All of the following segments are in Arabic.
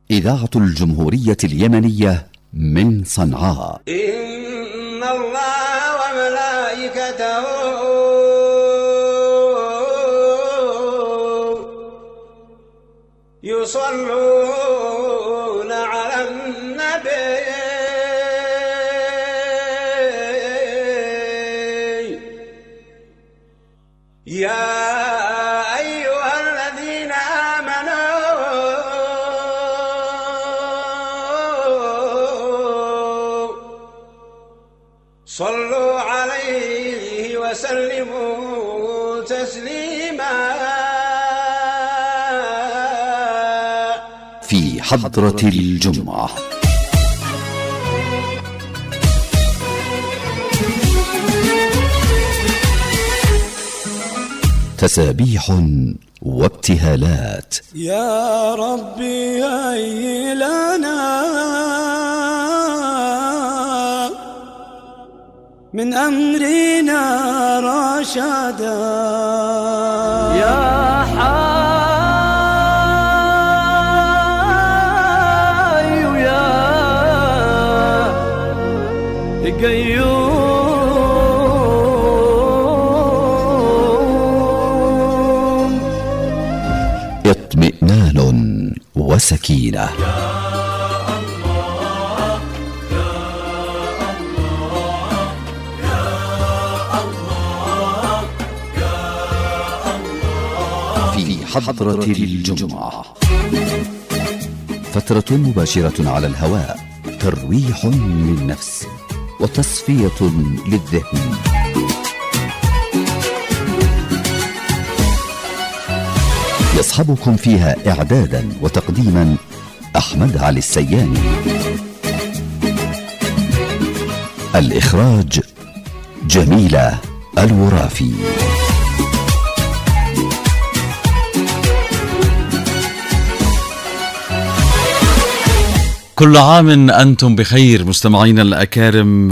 إذاعة الجمهورية اليمنية من صنعاء. إن الله وملائكته يصلون على النبي يا أيها الذين آمنوا صلوا عليه وسلموا تسليما. في حضرة الجمعة تسابيح وابتهالات. يا ربي هيئ لنا من أمرنا رشدا يا حي يا قيوم اطمئنان وسكينة. في حضرة الجمعة فترة مباشرة على الهواء، ترويح للنفس وتصفية للذهن. يصحبكم فيها إعدادا وتقديما أحمد علي السياني. الإخراج جميلة الورافي. كل عام أنتم بخير مستمعين الأكارم،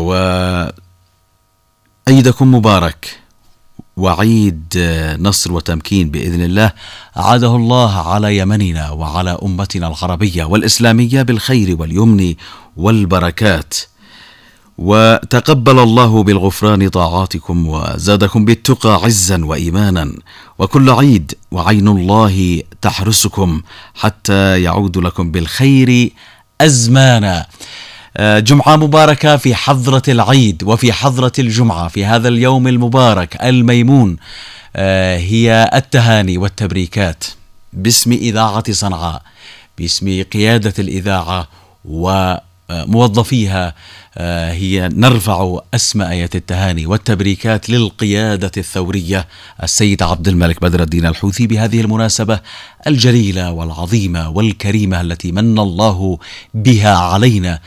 وعيدكم مبارك، وعيد نصر وتمكين بإذن الله أعاده الله على يمننا وعلى أمتنا العربية والإسلامية بالخير واليمن والبركات، وتقبل الله بالغفران طاعاتكم وزادكم بالتقى عزا وإيمانا، وكل عيد وعين الله تحرسكم حتى يعود لكم بالخير أزمانا. جمعة مباركة في حضرة العيد وفي حضرة الجمعة في هذا اليوم المبارك الميمون، هي التهاني والتبريكات باسم إذاعة صنعاء، باسم قيادة الإذاعة وموظفيها. هي نرفع أسمى آيات التهاني والتبريكات للقيادة الثورية السيد عبد الملك بدر الدين الحوثي بهذه المناسبة الجليلة والعظيمة والكريمة التي من الله بها علينا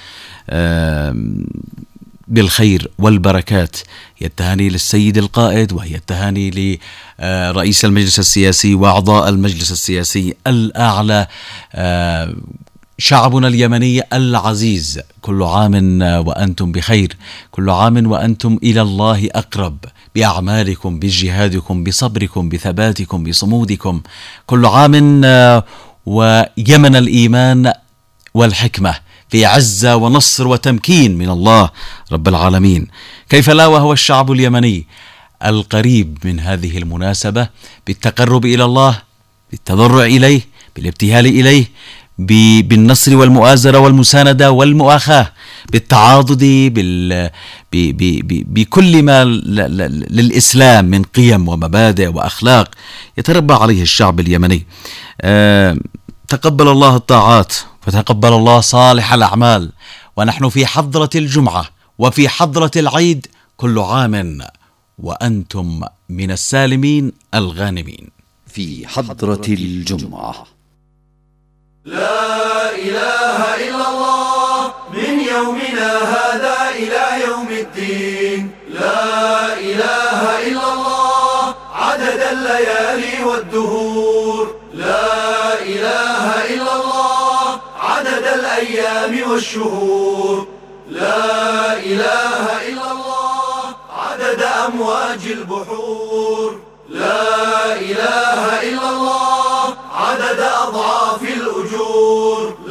بالخير والبركات. هي التهاني للسيد القائد، وهي التهاني لرئيس المجلس السياسي وأعضاء المجلس السياسي الأعلى، شعبنا اليمني العزيز. كل عام وأنتم بخير، كل عام وأنتم إلى الله أقرب بأعمالكم، بجهادكم، بصبركم، بثباتكم، بصمودكم. كل عام ويمن الإيمان والحكمة في عزة ونصر وتمكين من الله رب العالمين. كيف لا وهو الشعب اليمني القريب من هذه المناسبة بالتقرب إلى الله، بالتضرع إليه، بالابتهال إليه، بالنصر والمؤازرة والمساندة والمؤاخاة، بالتعاضد، بكل ما للإسلام من قيم ومبادئ وأخلاق يتربى عليه الشعب اليمني. تقبل الله الطاعات وتقبل الله صالح الأعمال، ونحن في حضرة الجمعة وفي حضرة العيد. كل عام وأنتم من السالمين الغانمين. في حضرة الجمعة لا إله إلا الله من يومنا هذا إلى يوم الدين. لا إله إلا الله عدد الليالي والدهور. لا إله إلا الله عدد الأيام والشهور. لا إله إلا الله عدد أمواج البحور. لا إله إلا الله عدد أضعاف الأجور.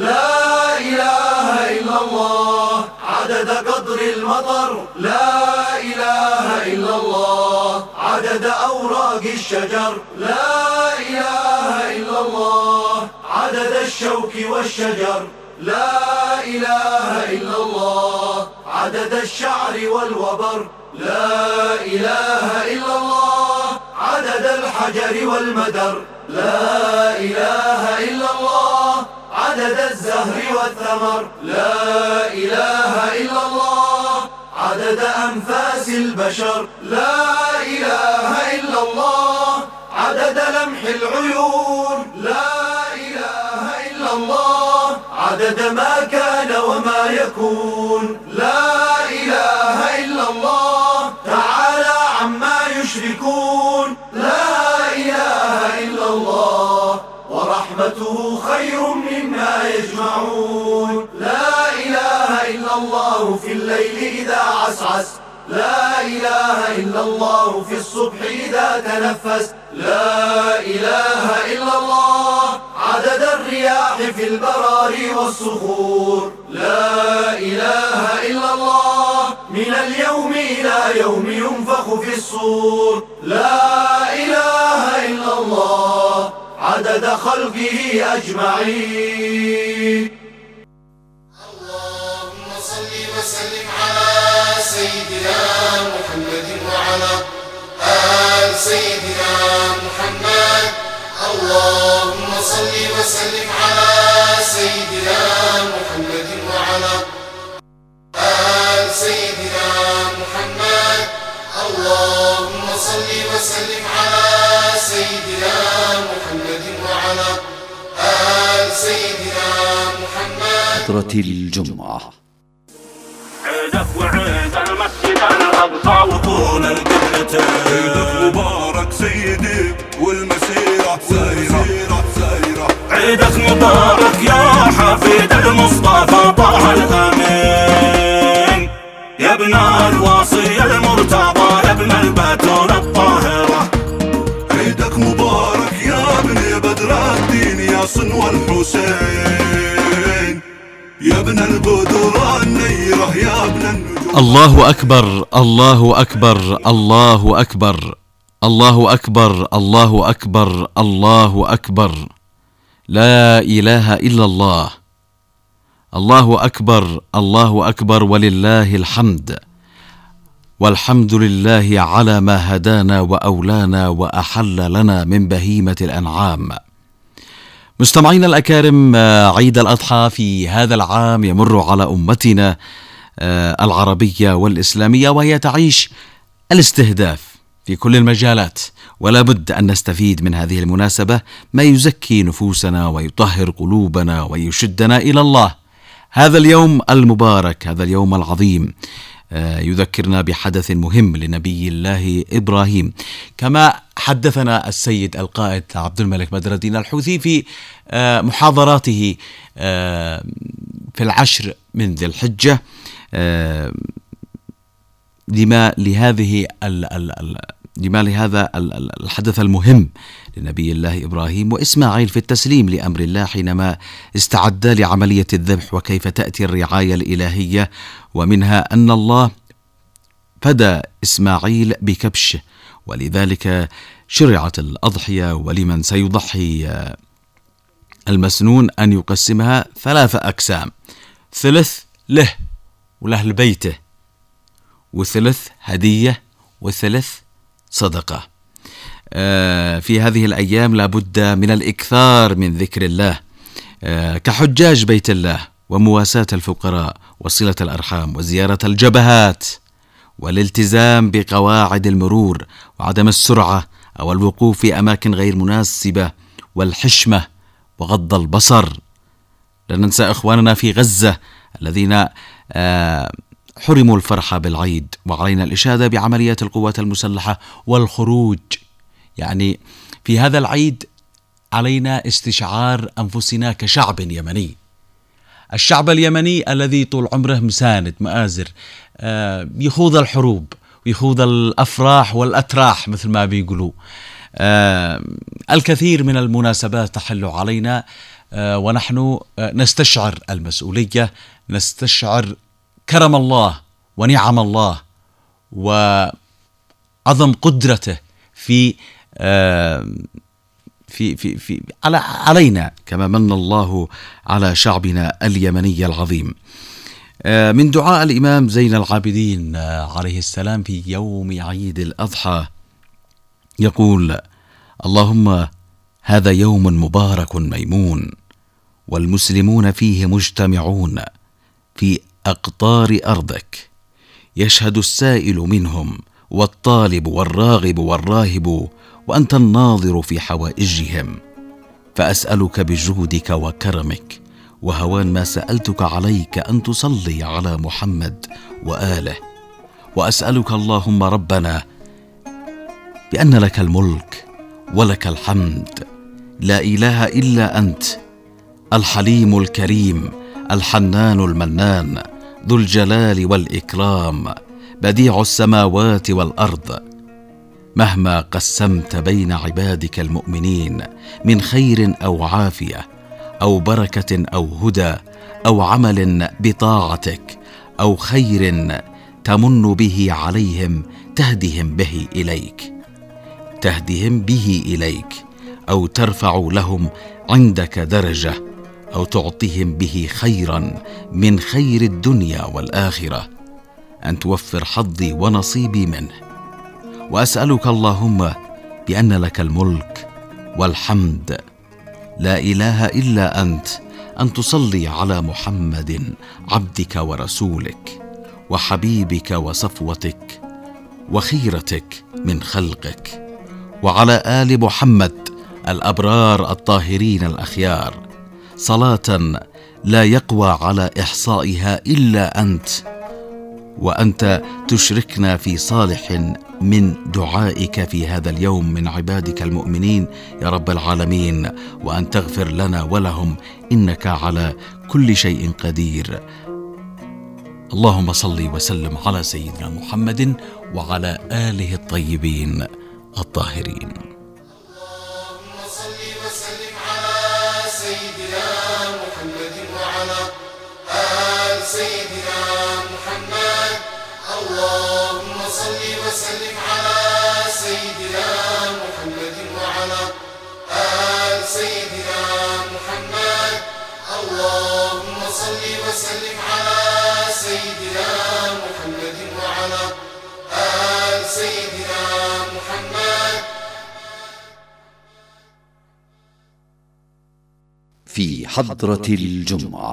الشجر. لا إله إلا الله عدد الشوك والشجر. لا إله إلا الله عدد الشعر والوبر. لا إله إلا الله عدد الحجر والمدر. لا إله إلا الله عدد الزهر والثمر. لا إله إلا الله عدد أنفاس البشر. لا إله إلا الله عدد لمح العيون. لا إله إلا الله عدد ما كان وما يكون. لا إله إلا الله تعالى عما يشركون. لا إله إلا الله ورحمته خير مما يجمعون. لا إله إلا الله في الليل إذا عسعس. لا إله إلا الله في الصبح إذا تنفس. لا إله إلا الله عدد الرياح في البراري والصخور. لا إله إلا الله من اليوم إلى يوم ينفخ في الصور. لا إله إلا الله عدد خلقه أجمعين. اللهم صل وسلم على سيدنا محمد وعلى آل سيدنا محمد. اللهم صل وسلم على سيدنا محمد وعلى آل سيدنا محمد. اللهم صل وسلم على سيدنا محمد وعلى آل سيدنا محمد. فترة الجمعة. عيدك وعيد المسجد الأقصى وطول القبلتين. عيدك مبارك سيدي والمسيرة سايرة. عيدك مبارك يا حفيد المصطفى طه الأمين. يا ابن الواصي المرتضى يا ابن البتول الطاهرة. عيدك مبارك يا ابن بدر الدين يا صنوى الحسين. يا ابن البدر النيرة يا ابن النجوم. الله أكبر الله أكبر الله أكبر الله أكبر الله أكبر الله أكبر. لا إله إلا الله. الله أكبر الله أكبر ولله الحمد. والحمد لله على ما هدانا وأولانا وأحل لنا من بهيمة الأنعام. مستمعينا الأكارم، عيد الأضحى في هذا العام يمر على أمتنا العربية والإسلامية، وهي تعيش الاستهداف في كل المجالات، ولا بد أن نستفيد من هذه المناسبة ما يزكي نفوسنا ويطهر قلوبنا ويشدنا إلى الله. هذا اليوم المبارك، هذا اليوم العظيم، يذكرنا بحدث مهم لنبي الله إبراهيم، كما حدثنا السيد القائد عبد الملك بدر الدين الحوثي في محاضراته في 10 من ذي الحجة لما لهذا الحدث المهم لنبي الله إبراهيم وإسماعيل في التسليم لأمر الله حينما استعدا لعملية الذبح، وكيف تأتي الرعاية الإلهية، ومنها أن الله فدى إسماعيل بكبشه، ولذلك شرعت الأضحية. ولمن سيضحي المسنون أن يقسمها 3 أقسام: ثلث له ولأهل بيته، وثلث هدية، وثلث صدقة. في هذه الأيام لابد من الإكثار من ذكر الله كحجاج بيت الله، ومواساة الفقراء، وصلة الأرحام، وزيارة الجبهات، والالتزام بقواعد المرور، وعدم السرعة أو الوقوف في أماكن غير مناسبة، والحشمة، وغض البصر. لا ننسى إخواننا في غزة الذين حرموا الفرحة بالعيد، وعلينا الإشادة بعمليات القوات المسلحة والخروج. يعني في هذا العيد علينا استشعار أنفسنا كشعب يمني، الشعب اليمني الذي طول عمره مساند مآزر، يخوض الحروب ويخوض الأفراح والأتراح مثل ما بيقولوا. الكثير من المناسبات تحل علينا، ونحن نستشعر المسؤولية، نستشعر كرم الله ونعم الله وعظم قدرته في علينا كما من الله على شعبنا اليمني العظيم. من دعاء الإمام زين العابدين عليه السلام في يوم عيد الأضحى يقول: اللهم هذا يوم مبارك ميمون، والمسلمون فيه مجتمعون في أقطار أرضك، يشهد السائل منهم والطالب والراغب والراهب، وأنت الناظر في حوائجهم، فأسألك بجودك وكرمك وهوان ما سألتك عليك أن تصلي على محمد وآله، وأسألك اللهم ربنا بأن لك الملك ولك الحمد، لا إله إلا أنت، الحليم الكريم الحنان المنان، ذو الجلال والإكرام، بديع السماوات والأرض، مهما قسمت بين عبادك المؤمنين من خير أو عافية أو بركة أو هدى أو عمل بطاعتك أو خير تمن به عليهم تهدهم به إليك أو ترفع لهم عندك درجة أو تعطيهم به خيرا من خير الدنيا والآخرة، أن توفر حظي ونصيبي منه. وأسألك اللهم بأن لك الملك والحمد، لا إله إلا أنت، أن تصلي على محمد عبدك ورسولك وحبيبك وصفوتك وخيرتك من خلقك، وعلى آل محمد الأبرار الطاهرين الأخيار، صلاة لا يقوى على إحصائها إلا أنت، وأنت تشركنا في صالح من دعائك في هذا اليوم من عبادك المؤمنين يا رب العالمين، وأن تغفر لنا ولهم إنك على كل شيء قدير. اللهم صل وسلم على سيدنا محمد وعلى آله الطيبين الطاهرين. اللهم صل وسلم على سيدنا محمد وعلى آل سيدنا محمد. اللهم صل وسلم على سيدنا محمد وعلى آل سيدنا محمد. اللهم صل وسلم على سيدنا محمد وعلى آل سيدنا محمد. في حضرة الجمعة.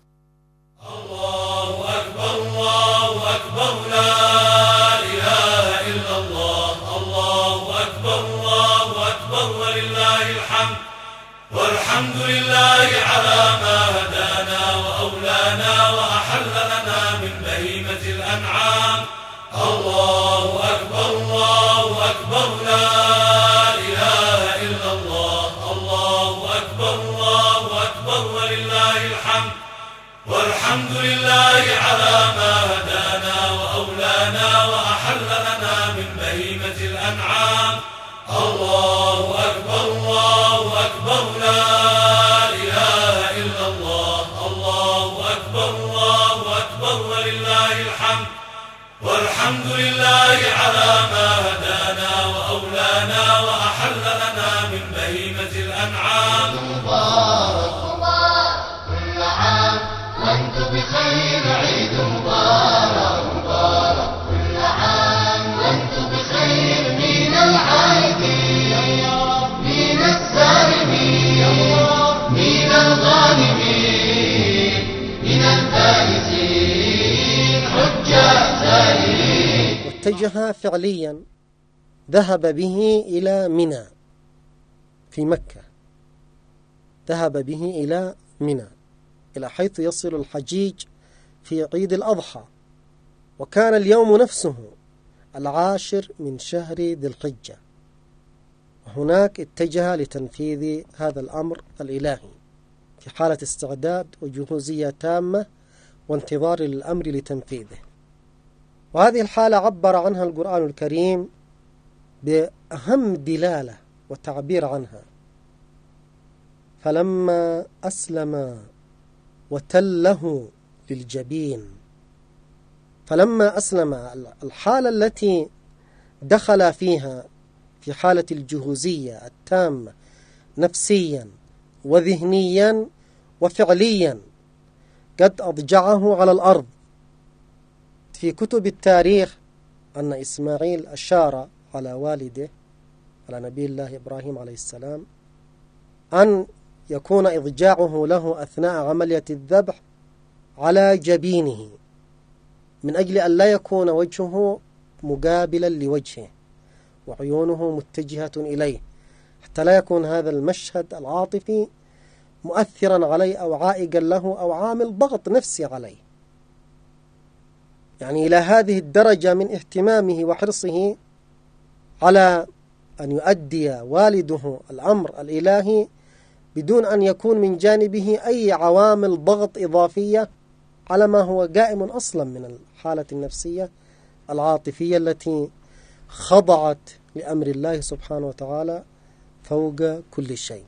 الله أكبر الله أكبر لا إله إلا الله. الله أكبر الله أكبر ولله الحمد. والحمد لله على ما هدانا وأولانا وأحل لنا من بهيمة الأنعام. الله أكبر الله أكبر لا إله إلا الله. الله أكبر الله أكبر ولله الحمد. والحمد لله على ما هدانا وأولانا وأحل لنا من بهيمة الأنعام. الله أكبر الله أكبر لا إله إلا الله. الله أكبر الله أكبر ولله الحمد. والحمد لله على ما هدانا وأولانا وأحل لنا من بهيمة الأنعام. مبارك مبارك كل عام وانتم بخير. عيد مبارك مبارك كل عام وانتم بخير. من العائدين من السالمين من الغانمين من الفائزين حجاج سالمين. واتجه فعليا، ذهب به إلى منى في مكة، ذهب به إلى منى إلى حيث يصل الحجيج في عيد الأضحى، وكان اليوم نفسه 10 من شهر ذي الحجة، وهناك اتجه لتنفيذ هذا الأمر الإلهي في حالة استعداد وجهوزية تامة وانتظار للأمر لتنفيذه. وهذه الحالة عبر عنها القرآن الكريم بأهم دلالة وتعبير عنها: فلما أسلم وتله للجبين. فلما أسلم، الحالة التي دخل فيها في حالة الجهوزية التامة نفسيا وذهنيا وفعليا قد أضجعه على الأرض. في كتب التاريخ أن إسماعيل أشار على والده على نبي الله إبراهيم عليه السلام أن يكون إضجاعه له أثناء عملية الذبح على جبينه، من أجل أن لا يكون وجهه مقابلا لوجهه وعيونه متجهة إليه، حتى لا يكون هذا المشهد العاطفي مؤثرا عليه أو عائقا له أو عامل ضغط نفسي عليه. يعني إلى هذه الدرجة من اهتمامه وحرصه على أن يؤدي والده الأمر الإلهي بدون أن يكون من جانبه أي عوامل ضغط إضافية على ما هو قائم أصلا من الحالة النفسية العاطفية التي خضعت لأمر الله سبحانه وتعالى فوق كل شيء.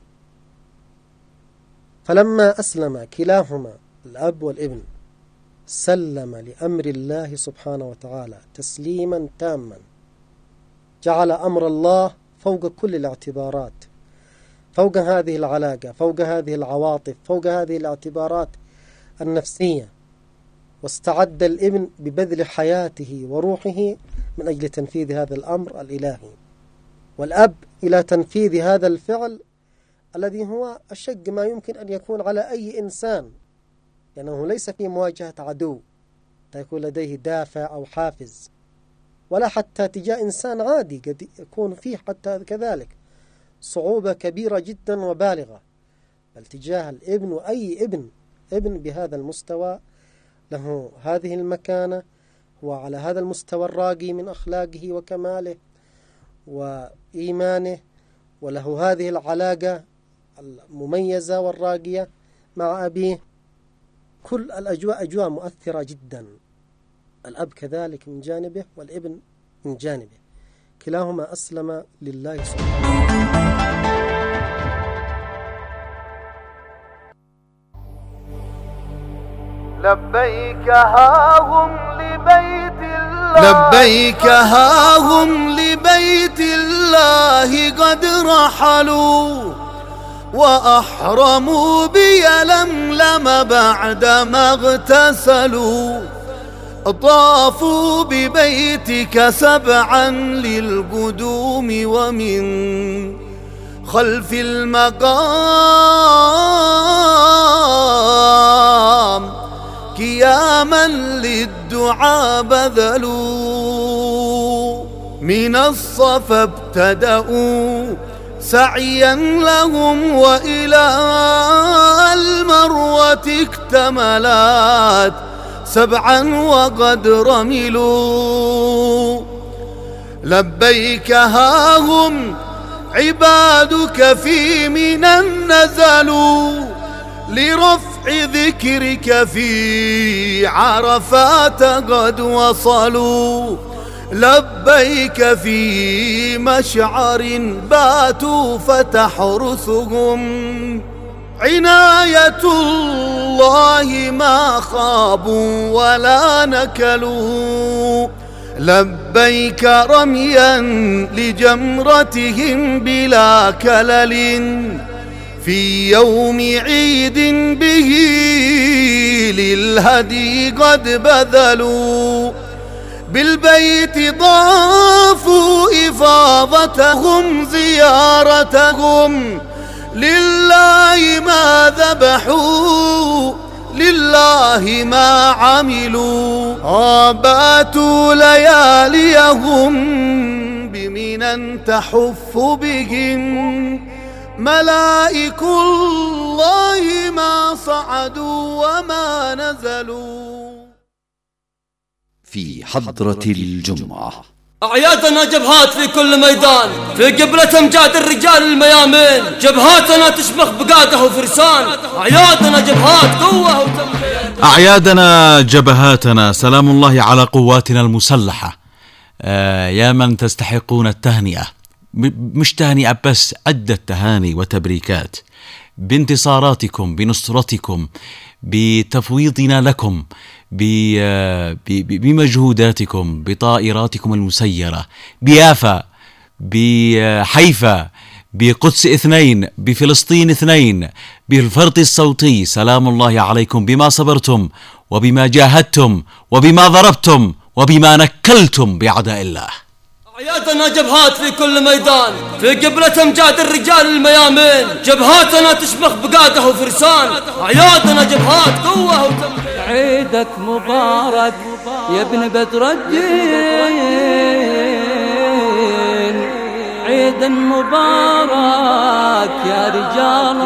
فلما أسلم كلاهما الأب والابن سلم لأمر الله سبحانه وتعالى تسليما تاما، جعل أمر الله فوق كل الاعتبارات، فوق هذه العلاقة، فوق هذه العواطف، فوق هذه الاعتبارات النفسية، واستعد الابن ببذل حياته وروحه من أجل تنفيذ هذا الأمر الإلهي، والأب إلى تنفيذ هذا الفعل الذي هو أشق ما يمكن أن يكون على أي إنسان، لأنه ليس في مواجهة عدو يكون لديه دافع أو حافز، ولا حتى تجاه إنسان عادي قد يكون فيه حتى كذلك صعوبة كبيرة جدا وبالغة، بل تجاه الابن وأي ابن بهذا المستوى له هذه المكانة وعلى هذا المستوى الراقي من أخلاقه وكماله وإيمانه، وله هذه العلاقة المميزة والراقية مع أبيه. كل الأجواء أجواء مؤثرة جدا، الأب كذلك من جانبه والابن من جانبه، كلاهما أسلم لله سبحانه وتعالى. لبيك هاهم لبيت الله، لبيك هاهم لبيت الله قد رحلوا وأحرموا بيلملم بعدما اغتسلوا، طافوا ببيتك سبعا للقدوم ومن خلف المقام قياما للدعاء بذلوا، من الصفا ابتدأوا سعيا لهم وإلى المروة اكتملت سبعا وقد رملوا. لبيك هاهم عبادك في منى نزلوا لرفع ذكرك في عرفات قد وصلوا. لبيك في مشعر باتوا فتحرسهم عناية الله ما خابوا ولا نكلوا. لبيك رميا لجمرتهم بلا كلل في يوم عيد به للهدي قد بذلوا. بالبيت ضافوا إفاضتهم زيارتهم لله ما ذبحوا لله ما عملوا. باتوا لياليهم بمنى تحف بهم ملائك الله ما صعدوا وما نزلوا. في حضرة الجمعة أعيادنا جبهات في كل ميدان، في قبلة أمجاد الرجال الميامين، جبهاتنا تشمخ بقادة وفرسان. أعيادنا جبهات قوة وتمكين، أعيادنا جبهاتنا سلام الله على قواتنا المسلحة. يا من تستحقون التهنئة، مش تهنئة بس، عدة تهاني وتبريكات بانتصاراتكم، بنصرتكم، بتفويضنا لكم، بمجهوداتكم، بطائراتكم المسيرة، بيافا، بحيفا، بقدس 2، بفلسطين 2، بالفرط الصوتي. سلام الله عليكم بما صبرتم وبما جاهدتم وبما ضربتم وبما نكلتم بأعداء الله. أعيادنا جبهات في كل ميدان، في قبلة أمجاد الرجال الميامين، جبهاتنا تشمخ بقادة وفرسان، أعيادنا جبهات قوة وتمكين. عيدك مبارك يا ابن بدر الدين، عيد مبارك يا رجال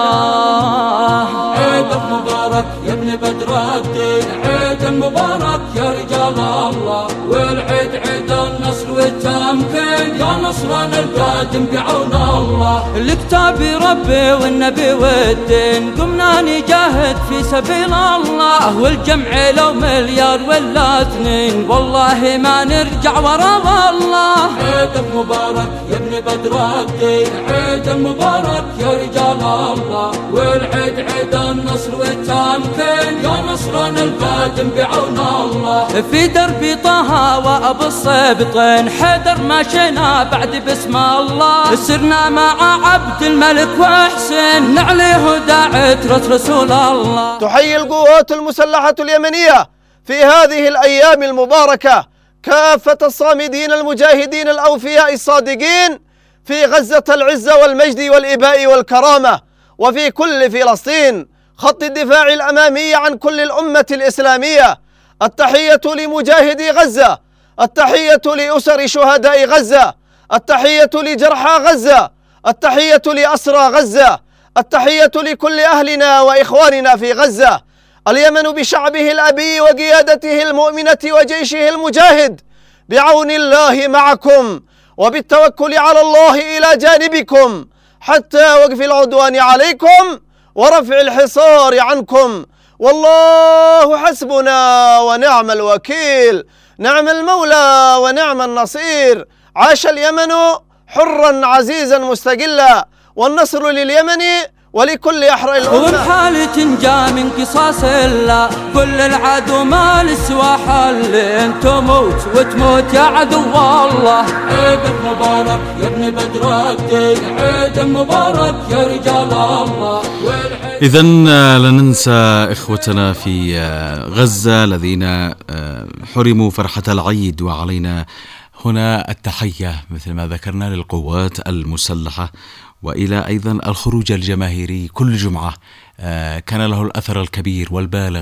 الله، عيدك مبارك يا ابن بدر الدين، عيد مبارك يا رجال الله، والعيد عيد النصر والتمكين، يا نصرنا القادم بعون الله. الكتاب ربي والنبي والدين، قمنا نجاهد في سبيل الله، والجمع لو مليار ولا 2 والله ما نرجع ورا والله. عيدك مبارك يا ابن بدر الدين، عيد مبارك يا رجال الله، والعيد عيد النصر والتمكين، يا نصرنا القادم بعون الله. في درب طه وابو الصبطين حيدر ماشينا بعد بسم الله، سرنا مع عبد الملك وحسين نعليه داعة رسول الله. تحيي القوات المسلحة اليمنية في هذه الأيام المباركة كافة الصامدين المجاهدين الأوفياء الصادقين في غزة العزة والمجد والإباء والكرامة، وفي كل فلسطين خط الدفاع الأمامي عن كل الأمة الإسلامية. التحية لمجاهدي غزة، التحية لأسر شهداء غزة، التحية لجرحى غزة، التحية لأسرى غزة، التحية لكل أهلنا وإخواننا في غزة. اليمن بشعبه الأبي وقيادته المؤمنة وجيشه المجاهد بعون الله معكم، وبالتوكل على الله إلى جانبكم حتى وقف العدوان عليكم ورفع الحصار عنكم. والله حسبنا ونعم الوكيل، نعم المولى ونعم النصير. عاش اليمن حرا عزيزا مستقلا، والنصر لليمن ولكل أحرى الأمة. وبحالة جاء من قصاص الله كل العدو ما لسوا حل، انت موت وتموت يا عدو الله. عيدك مبارك يا ابن بدر الدين، عيد مبارك يا رجال الله. إذن لا ننسى إخوتنا في غزة الذين حرموا فرحة العيد، وعلينا هنا التحية مثل ما ذكرنا للقوات المسلحة، وإلى أيضا الخروج الجماهيري كل جمعة كان له الأثر الكبير والبالغ.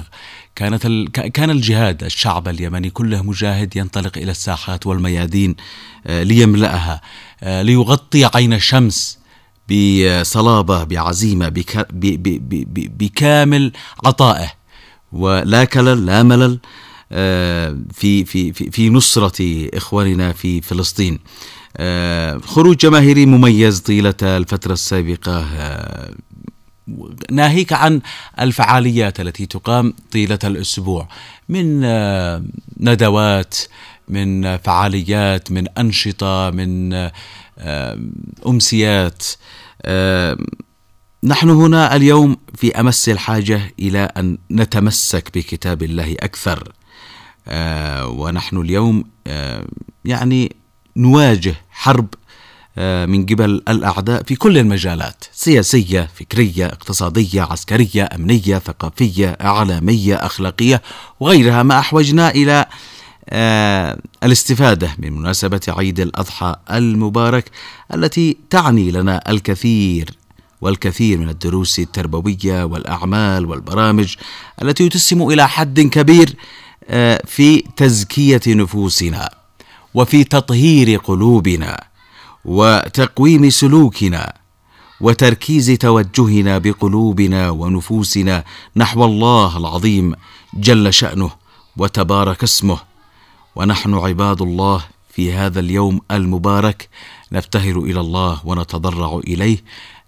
كان الجهاد، الشعب اليمني كله مجاهد ينطلق إلى الساحات والميادين ليملأها، ليغطي عين الشمس بصلابة، بعزيمة، بكامل عطائه، ولا كلل لا ملل في نصرة إخواننا في فلسطين. خروج جماهيري مميز طيلة الفترة السابقة، ناهيك عن الفعاليات التي تقام طيلة الأسبوع من ندوات، من فعاليات، من أنشطة، من أمسيات. نحن هنا اليوم في أمس الحاجة إلى أن نتمسك بكتاب الله أكثر، ونحن اليوم يعني نواجه حرب من قبل الأعداء في كل المجالات، سياسية، فكرية، اقتصادية، عسكرية، أمنية، ثقافية، إعلامية، أخلاقية وغيرها، ما أحوجنا إلى الاستفادة من مناسبة عيد الأضحى المبارك التي تعني لنا الكثير والكثير من الدروس التربوية والأعمال والبرامج التي تسهم إلى حد كبير في تزكية نفوسنا، وفي تطهير قلوبنا، وتقويم سلوكنا، وتركيز توجهنا بقلوبنا ونفوسنا نحو الله العظيم جل شأنه وتبارك اسمه. ونحن عباد الله في هذا اليوم المبارك نبتهل إلى الله ونتضرع إليه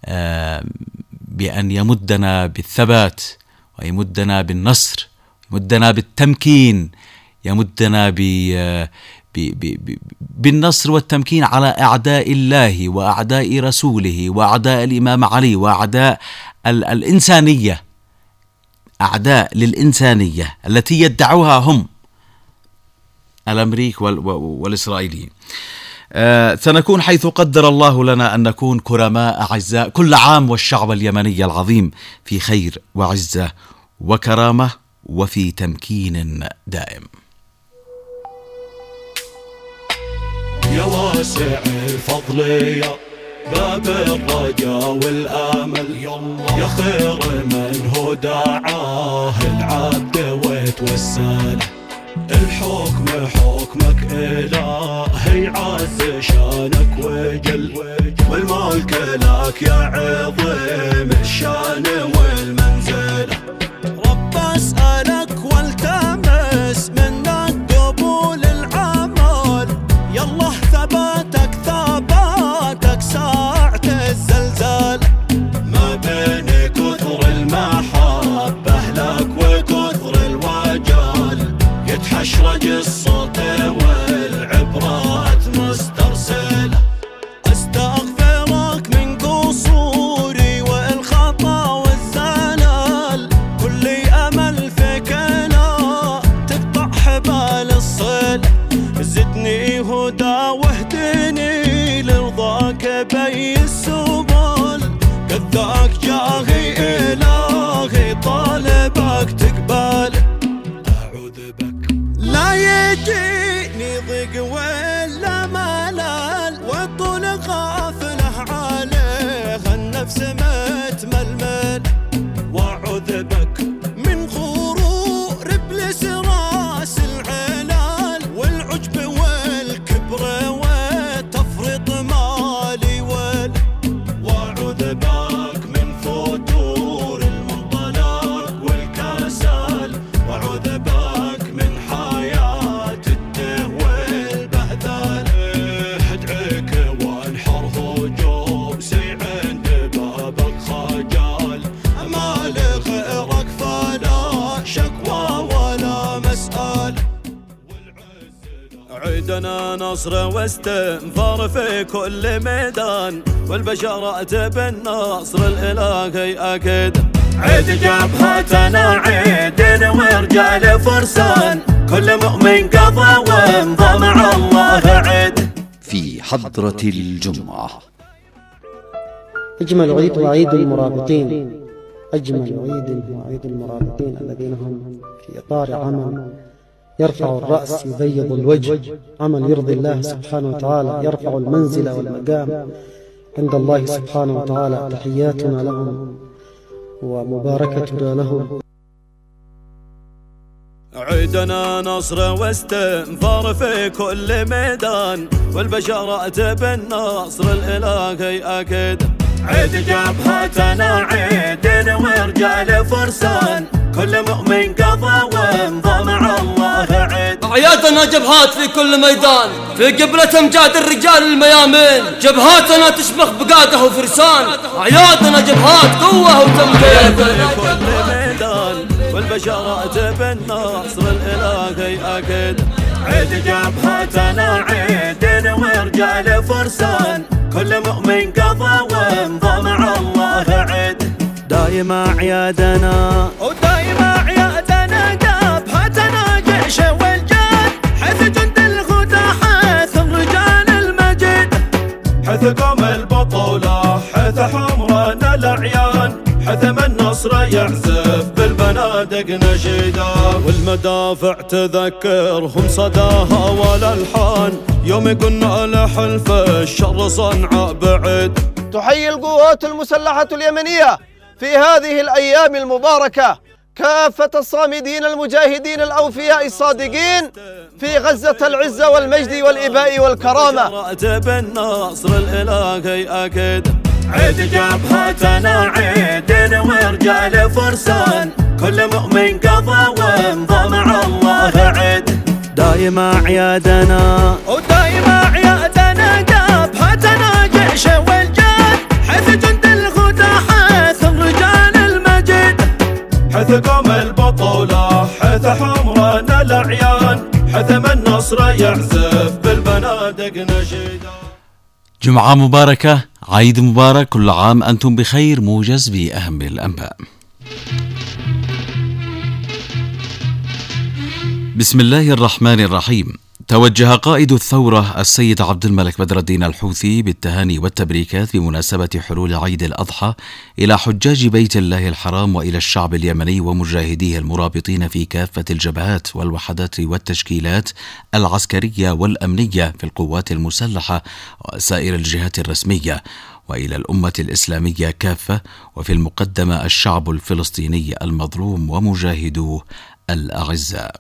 بأن يمدنا بالثبات، ويمدنا بالنصر، يمدنا بالتمكين، يمدنا بالنصر والتمكين على أعداء الله وأعداء رسوله وأعداء الإمام علي وأعداء الإنسانية، أعداء للإنسانية التي يدعوها هم الأمريك والإسرائيليين. سنكون حيث قدر الله لنا أن نكون كرماء أعزاء كل عام، والشعب اليمني العظيم في خير وعزة وكرامة وفي تمكين دائم. يا واسع الفضل يا باب الرجاء والآمل، يا خير من هو دعاه العبد ويتوسل، الحكم حكمك إلهي عز شانك وجل، والملك لك يا عظيم الشان والمنزلة. رب أسألك والتمس منك قبول العمل، يالله ثباتك ساعة الزلزال، ما بين كثر المحبة لك وكثر الوجال، يتحشرج الصوت والعبرات مسترسلة. استغفرك من قصوري والخطا والزلال، كلي امل فيك لا تقطع حبال الصل، زدني هدى واهدني لرضاك بي السبل، قد ذاك جاهي الهي طالبك تقبل. لا يجيني ضيق ولا ملل، والطول غافله عليه النفس متململ، واعوذ بك من غرور ابليس راس العلال، والعجب والكبر وتفرط مالي واعوذ بك من فتور المنطلق والكسل، واعوذ بك من حياة الته والبهدل، ادعيك وانحر هجوسي عند بابك خجال، ما لغيرك فلا شكوى ولا مسأل. عيدنا نصر واستنفار في كل ميدان، والبشارة بالنصر الإلهي أكيد، عيد جبهتنا عيد ورجال فرسان، كل مؤمن قضى وامضى مع الله عيد. في حضرة الجمعة أجمل عيد هو عيد المرابطين، أجمل عيد هو عيد المرابطين الذين هم في إطار عمل يرفع الرأس يبيض الوجه، عمل يرضي الله سبحانه وتعالى، يرفع المنزل والمقام عند الله سبحانه وتعالى. تحياتنا لهم ومباركتنا لهم. عيدنا نصر واستنفار في كل ميدان، والبشارة بالنصر الإلهي أكيد، عيد جبهتنا عيد ورجال فرسان، كل مؤمن قضى وامضى مع الله عيد. أعيادنا جبهات في كل ميدان، في قبلة أمجاد الرجال الميامين، جبهاتنا تشمخ بقادة وفرسان، أعيادنا جبهات قوة وتمكين في كل ميدان، والبشارة بالنصر الإلهي أكيد، عيد جبهتنا عيد ورجال فرسان، كل مؤمن قضى وامضى مع الله عيد. دايم أعيادنا ودايم أعيادنا جبهتنا جيش والجاد، حيث جند الهدى حيث الرجال المجيد، حيث قوم البطولة حيث حمرنا الأعيان، حيث من نصر يعزف بالبنادق نشيدا، والمدافع تذكرهم صداها والألحان، يوم قلنا لحلف الشر صنعاء بعيد. تحيي القوات المسلحة اليمنية في هذه الأيام المباركة كافة الصامدين المجاهدين الأوفياء الصادقين في غزة العزة والمجد والإباء والكرامة. بالنصر الإلهي أكيد، عيد جبهتنا عيد ورجال فرسان، كل مؤمن قضى وامضى مع الله عيد. دايم أعيادنا ودايم أعيادنا جبهتنا جيش والجاد، حيث جند الهدى حيث الرجال المجيد، حيث قوم البطولة حيث حمرنا الأعيان، حيث من نصر يعزف بالبنادق نشيدا. جمعة مباركة، عيد مبارك، كل عام أنتم بخير. موجز بأهم الأنباء. بسم الله الرحمن الرحيم. توجه قائد الثورة السيد عبد الملك بدر الدين الحوثي بالتهاني والتبريكات بمناسبة حلول عيد الأضحى إلى حجاج بيت الله الحرام وإلى الشعب اليمني ومجاهديه المرابطين في كافة الجبهات والوحدات والتشكيلات العسكرية والأمنية في القوات المسلحة وسائر الجهات الرسمية، وإلى الأمة الإسلامية كافة، وفي المقدمة الشعب الفلسطيني المظلوم ومجاهدوه الأعزاء.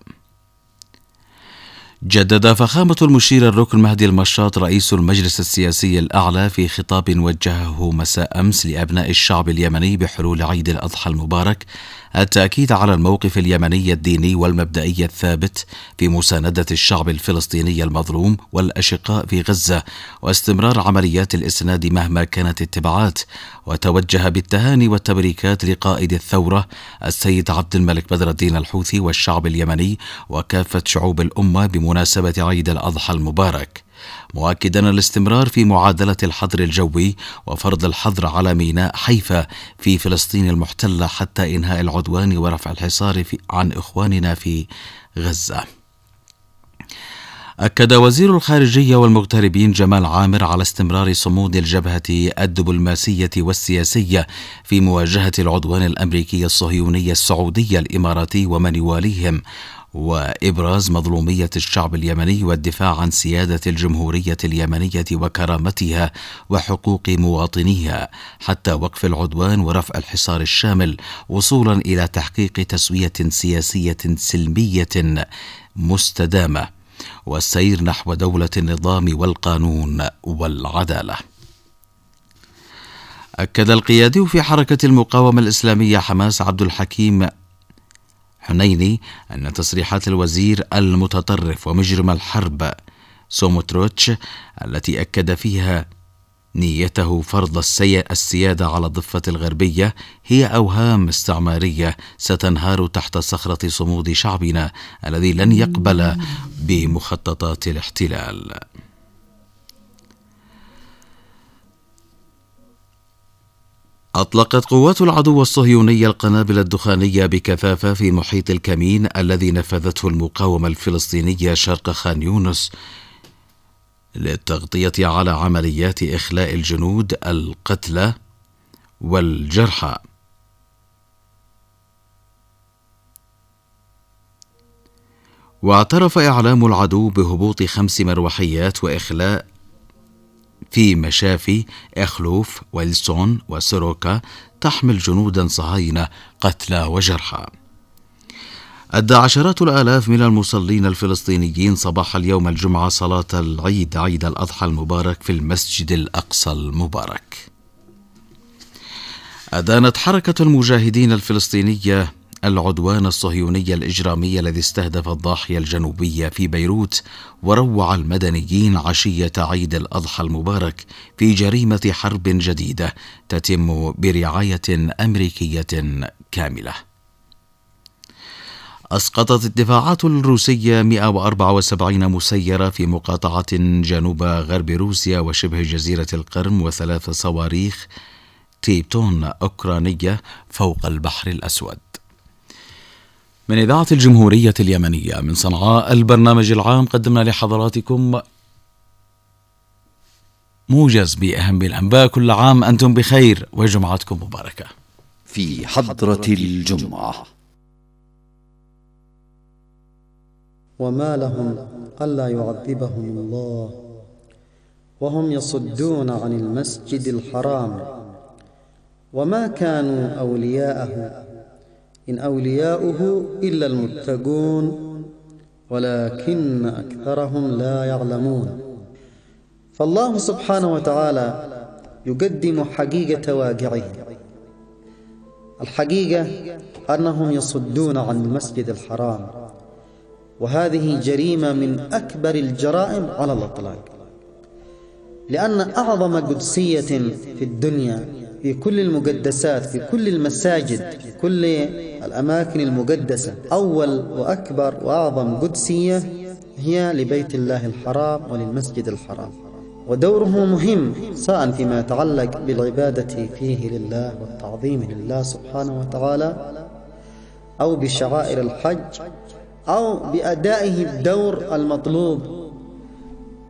جدد فخامة المشير الركن مهدي المشاط رئيس المجلس السياسي الأعلى في خطاب وجهه مساء أمس لأبناء الشعب اليمني بحلول عيد الأضحى المبارك التأكيد على الموقف اليمني الديني والمبدئي الثابت في مساندة الشعب الفلسطيني المظلوم والأشقاء في غزة واستمرار عمليات الإسناد مهما كانت التبعات، وتوجه بالتهاني والتبريكات لقائد الثورة السيد عبد الملك بدر الدين الحوثي والشعب اليمني وكافة شعوب الأمة بمناسبة عيد الأضحى المبارك، مؤكدا الاستمرار في معادلة الحظر الجوي وفرض الحظر على ميناء حيفا في فلسطين المحتلة حتى إنهاء العدوان ورفع الحصار عن إخواننا في غزة. أكد وزير الخارجية والمغتربين جمال عامر على استمرار صمود الجبهة الدبلوماسية والسياسية في مواجهة العدوان الأمريكي الصهيوني السعودي الإماراتي ومن يواليهم، وإبراز مظلومية الشعب اليمني والدفاع عن سيادة الجمهورية اليمنية وكرامتها وحقوق مواطنيها حتى وقف العدوان ورفع الحصار الشامل وصولا إلى تحقيق تسوية سياسية سلمية مستدامة والسير نحو دولة النظام والقانون والعدالة. أكد القيادي في حركة المقاومة الإسلامية حماس عبد الحكيم حنيني أن تصريحات الوزير المتطرف ومجرم الحرب سوموتروتش التي أكد فيها نيته فرض السيادة على الضفة الغربية هي أوهام استعمارية ستنهار تحت صخرة صمود شعبنا الذي لن يقبل بمخططات الاحتلال. أطلقت قوات العدو الصهيوني القنابل الدخانية بكثافة في محيط الكمين الذي نفذته المقاومة الفلسطينية شرق خان يونس للتغطية على عمليات إخلاء الجنود القتلى والجرحى. واعترف إعلام العدو بهبوط 5 مروحيات وإخلاء في مشافي إخلوف ويلسون وسروكا تحمل جنودا صهاينة قتلى وجرحى. أدى عشرات الآلاف من المصلين الفلسطينيين صباح اليوم الجمعة صلاة العيد عيد الأضحى المبارك في المسجد الأقصى المبارك. أدانت حركة المجاهدين الفلسطينية العدوان الصهيوني الإجرامي الذي استهدف الضاحية الجنوبية في بيروت وروع المدنيين عشية عيد الأضحى المبارك في جريمة حرب جديدة تتم برعاية أمريكية كاملة. أسقطت الدفاعات الروسية 174 مسيرة في مقاطعة جنوب غرب روسيا وشبه جزيرة القرم و3 صواريخ تيبتون أوكرانية فوق البحر الأسود. من إذاعة الجمهورية اليمنية من صنعاء البرنامج العام قدمنا لحضراتكم موجز بأهم الأنباء. كل عام أنتم بخير وجمعتكم مباركة. في حضرة الجمعة. وما لهم ألا يعذبهم الله وهم يصدون عن المسجد الحرام وما كانوا أولياءه إن أولياؤه إلا المتقون ولكن أكثرهم لا يعلمون. فالله سبحانه وتعالى يقدم حقيقة واقعه. الحقيقة أنهم يصدون عن المسجد الحرام، وهذه جريمة من أكبر الجرائم على الإطلاق، لأن أعظم قدسية في الدنيا في كل المقدسات في كل المساجد في كل الأماكن المقدسة أول وأكبر وأعظم قدسية هي لبيت الله الحرام وللمسجد الحرام، ودوره مهم سواء فيما يتعلق بالعبادة فيه لله والتعظيم لله سبحانه وتعالى أو بشعائر الحج أو بأدائه الدور المطلوب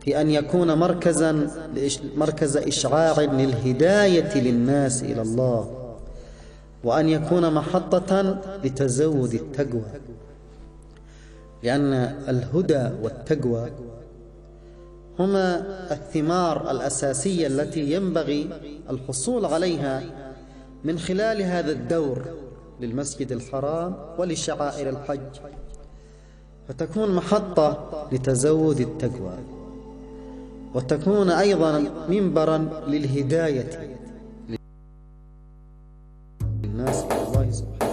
بأن يكون مركز إشعاع للهداية للناس إلى الله، وأن يكون محطة لتزود التقوى، لأن الهدى والتقوى هما الثمار الأساسية التي ينبغي الحصول عليها من خلال هذا الدور للمسجد الحرام ولشعائر الحج، فتكون محطة لتزود التقوى، وتكون أيضا منبرا للهداية للناس إلى الله سبحانه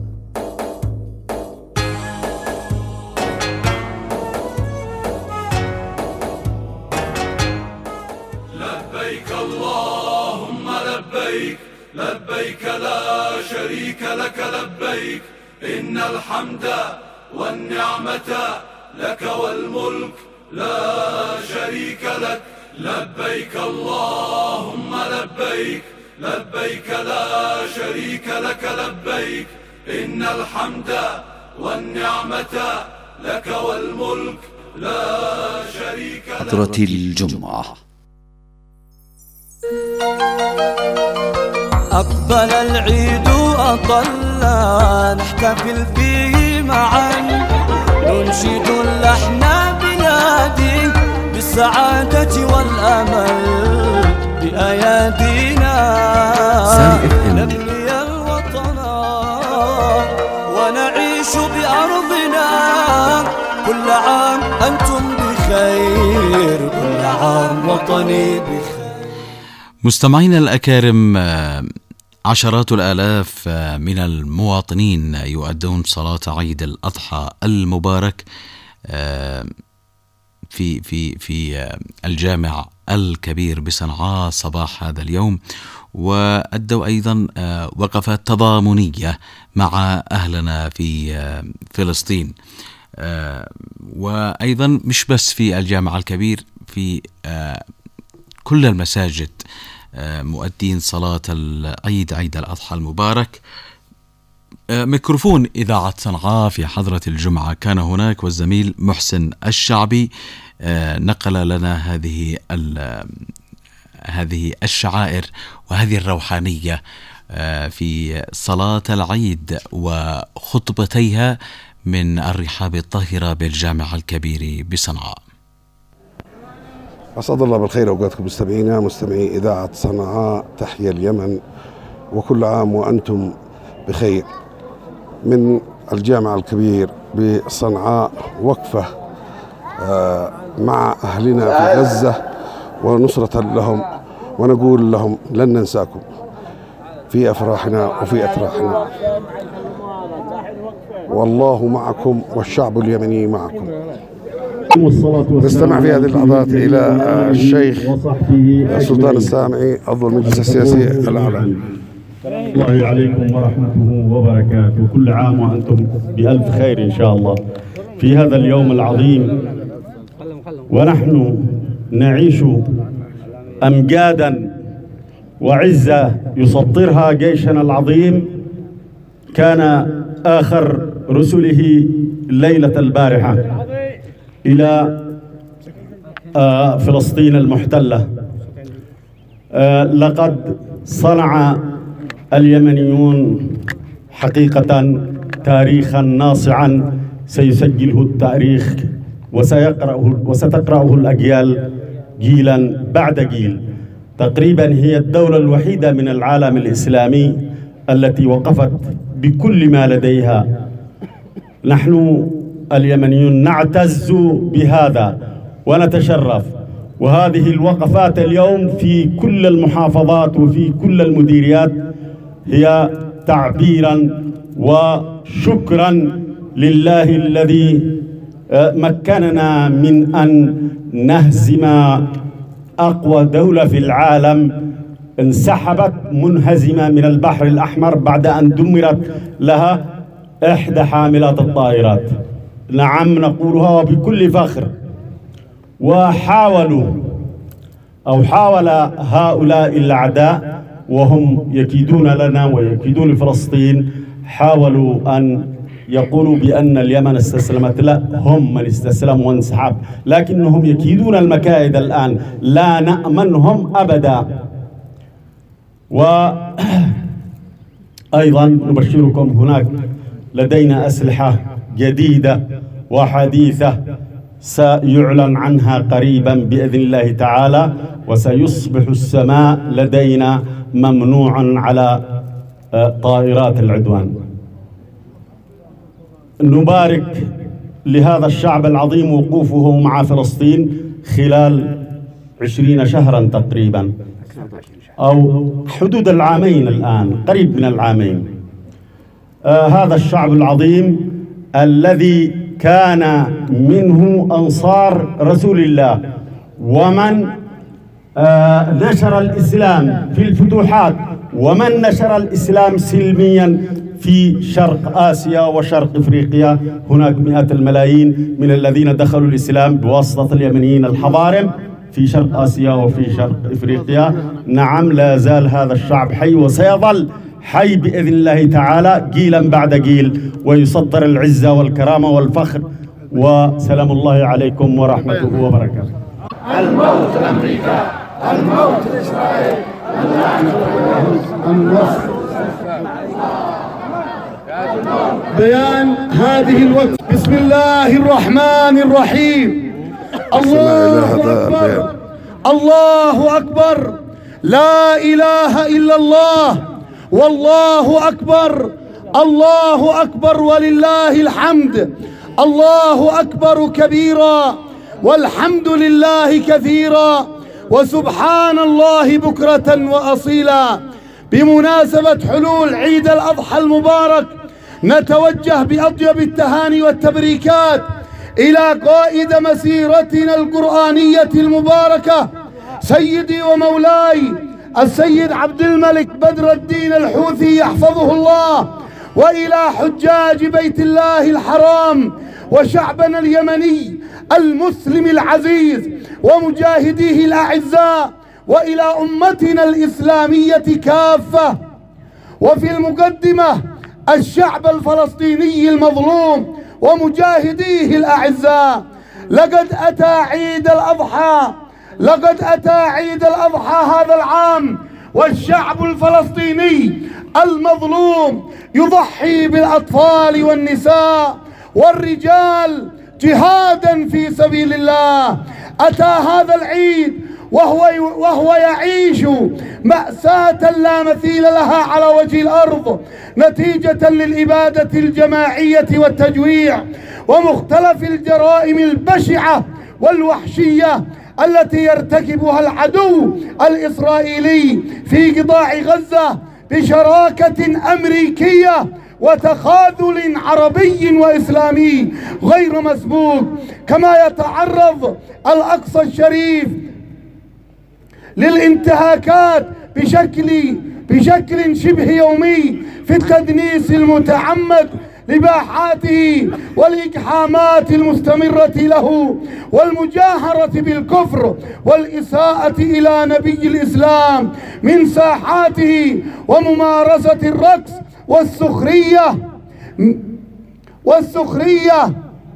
لبيك اللهم لبيك لبيك لا شريك لك لبيك إن الحمد والنعمة لك والملك لا شريك لك لبيك اللهم لبيك لبيك لا شريك لك لبيك إن الحمد والنعمة لك والملك لا شريك لك. حضرة الجمعة. أقبل العيد أطلنا نحتفل فيه معا، ننشد اللحن بنادي بالسعادة والأمل بأيادينا، نبني الوطن ونعيش بأرضنا، كل عام أنتم بخير، كل عام وطني بخير. مستمعينا الأكارم، عشرات الآلاف من المواطنين يؤدون صلاة عيد الأضحى المبارك في الجامع الكبير بصنعاء صباح هذا اليوم، وأدوا أيضا وقفات تضامنية مع أهلنا في فلسطين، وأيضا مش بس في الجامع الكبير، في كل المساجد مؤدين صلاة العيد، عيد الأضحى المبارك. ميكروفون إذاعة صنعاء في حضرة الجمعة كان هناك، والزميل محسن الشعبي نقل لنا هذه الشعائر وهذه الروحانية في صلاة العيد وخطبتيها من الرحاب الطاهرة بالجامع الكبير بصنعاء. أسعد الله بالخير أوقاتكم مستمعينا، مستمعي إذاعة صنعاء، تحيا اليمن، وكل عام وأنتم بخير. من الجامع الكبير بصنعاء وقفة مع أهلنا في غزة ونصرة لهم، ونقول لهم لن ننساكم في أفراحنا وفي أتراحنا، والله معكم والشعب اليمني معكم. نستمع في هذه اللحظات إلى الشيخ سلطان السامعي عضو المجلس السياسي الأعلى. الله عليكم ورحمته وبركاته، كل عام وأنتم بألف خير إن شاء الله في هذا اليوم العظيم، ونحن نعيش أمجادا وعزة يسطرها جيشنا العظيم. كان آخر رسله ليلة البارحة إلى فلسطين المحتلة. لقد صنع اليمنيون حقيقة تاريخا ناصعا سيسجله التاريخ وستقرأه الأجيال جيلا بعد جيل. تقريبا هي الدولة الوحيدة من العالم الإسلامي التي وقفت بكل ما لديها. نحن اليمنيون نعتز بهذا ونتشرف، وهذه الوقفات اليوم في كل المحافظات وفي كل المديريات هي تعبيرا وشكرا لله الذي مكننا من أن نهزم أقوى دولة في العالم انسحبت منهزمة من البحر الأحمر بعد أن دمرت لها إحدى حاملات الطائرات. نعم نقولها بكل فخر. حاول هؤلاء الأعداء وهم يكيدون لنا ويكيدون لفلسطين، حاولوا أن يقولوا بأن اليمن استسلمت، لا، هم من استسلموا وانسحب، لكنهم يكيدون المكائد الآن، لا نأمنهم أبدا. وأيضا نبشركم هناك لدينا أسلحة جديدة وحديثة سيعلن عنها قريبا بإذن الله تعالى، وسيصبح السماء لدينا ممنوعا على طائرات العدوان. نبارك لهذا الشعب العظيم وقوفه مع فلسطين خلال 20 شهرا تقريبا، أو حدود العامين الآن، قريب من العامين. هذا الشعب العظيم الذي كان منه أنصار رسول الله، ومن نشر الإسلام في الفتوحات، ومن نشر الإسلام سلميا في شرق آسيا وشرق إفريقيا. هناك مئات الملايين من الذين دخلوا الإسلام بواسطة اليمنيين الحضارم في شرق آسيا وفي شرق إفريقيا. نعم، لا زال هذا الشعب حي وسيظل حي بإذن الله تعالى جيلا بعد جيل، ويصدر العزة والكرامة والفخر. وسلام الله عليكم ورحمته وبركاته. الموت لأمريكا، الموت لإسرائيل، اللعنة لليهود، النصر. بيان هذه الوقت. بسم الله الرحمن الرحيم. الله أكبر، الله أكبر، لا إله إلا الله، والله أكبر، الله أكبر ولله الحمد. الله أكبر كبيرا، والحمد لله كثيرا، وسبحان الله بكرة وأصيلا. بمناسبة حلول عيد الأضحى المبارك نتوجه بأطيب التهاني والتبريكات إلى قائد مسيرتنا القرآنية المباركة سيدي ومولاي السيد عبد الملك بدر الدين الحوثي يحفظه الله، وإلى حجاج بيت الله الحرام وشعبنا اليمني المسلم العزيز ومجاهديه الأعزاء، وإلى أمتنا الإسلامية كافة، وفي المقدمة الشعب الفلسطيني المظلوم ومجاهديه الأعزاء. لقد أتى عيد الأضحى، لقد أتى عيد الأضحى هذا العام، والشعب الفلسطيني المظلوم يضحي بالأطفال والنساء والرجال جهادا في سبيل الله. أتى هذا العيد وهو يعيش مأساة لا مثيل لها على وجه الأرض نتيجة للإبادة الجماعية والتجويع ومختلف الجرائم البشعة والوحشية التي يرتكبها العدو الإسرائيلي في قطاع غزة بشراكة أمريكية وتخاذل عربي وإسلامي غير مسبوق. كما يتعرض الأقصى الشريف للانتهاكات بشكل شبه يومي في التدنيس المتعمد لباحاته والإقحامات المستمرة له والمجاهرة بالكفر والإساءة إلى نبي الإسلام من ساحاته وممارسة الرقص والسخرية.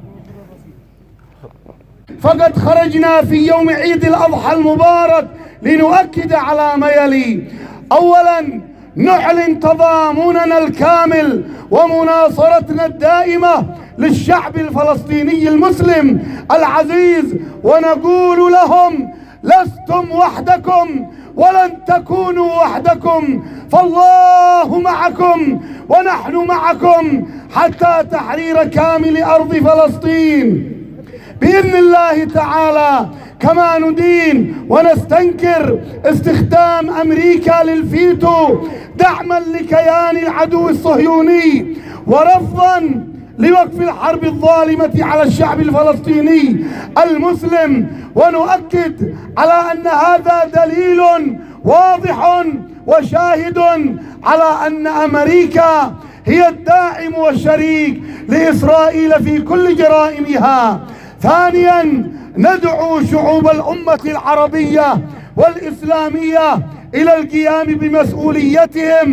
فقد خرجنا في يوم عيد الأضحى المبارك لنؤكد على ما يلي: أولا، نعلن تضامننا الكامل ومناصرتنا الدائمة للشعب الفلسطيني المسلم العزيز، ونقول لهم: لستم وحدكم ولن تكونوا وحدكم، فالله معكم ونحن معكم حتى تحرير كامل أرض فلسطين بإذن الله تعالى. كما ندين ونستنكر استخدام أمريكا للفيتو دعما لكيان العدو الصهيوني ورفضا لوقف الحرب الظالمة على الشعب الفلسطيني المسلم، ونؤكد على أن هذا دليل واضح وشاهد على أن أمريكا هي الداعم والشريك لإسرائيل في كل جرائمها. ثانيا، ندعو شعوب الأمة العربية والإسلامية إلى القيام بمسؤوليتهم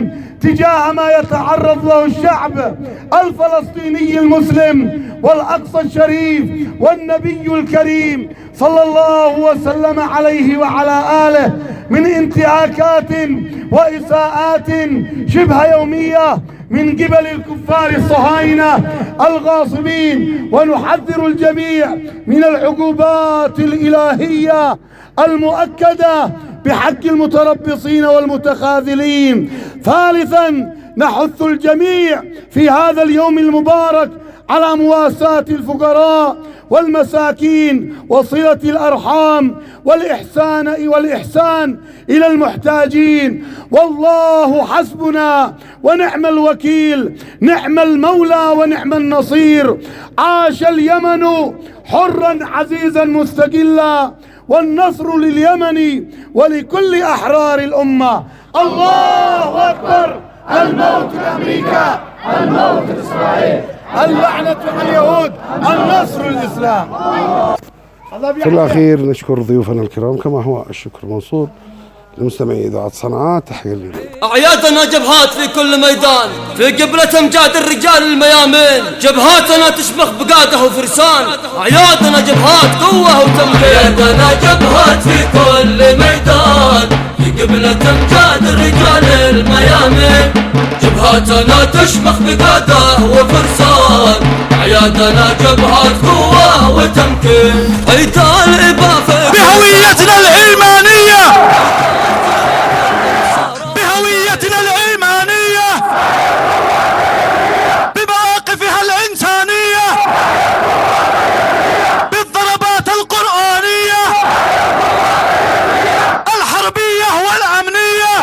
تجاه ما يتعرض له الشعب الفلسطيني المسلم والأقصى الشريف والنبي الكريم صلى الله وسلم عليه وعلى آله من انتهاكات وإساءات شبه يومية من قبل الكفار الصهاينة الغاصبين، ونحذر الجميع من العقوبات الإلهية المؤكدة بحق المتربصين والمتخاذلين. ثالثا، نحث الجميع في هذا اليوم المبارك على مواساة الفقراء والمساكين وصلة الأرحام والإحسان إلى المحتاجين. والله حسبنا ونعم الوكيل، نعم المولى ونعم النصير. عاش اليمن حرا عزيزا مستقلا، والنصر لليمن ولكل أحرار الأمة. الله أكبر. الموت لأمريكا، الموت لإسرائيل، اللعنة على اليهود، النصر للإسلام. في الأخير نشكر ضيوفنا الكرام كما هو الشكر موصول لمستمعي إذاعة صنعاء. تحية لكم. أعيادنا جبهات في كل ميدان، في قبلة أمجاد الرجال الميامين، جبهاتنا تشمخ بقادة وفرسان. أعيادنا جبهات قوة وتمكين، أعيادنا جبهات في كل ميدان، في قبلة أمجاد الرجال الميامين، جبهاتنا تشمخ بقادة وفرسان. أعيادنا جبهات قوة وتمكين، قيدان إبافة بهويتنا الإيمانية، بهويتنا الإيمانية، بمواقفها الإنسانية، بالضربات القرآنية الحربية والأمنية.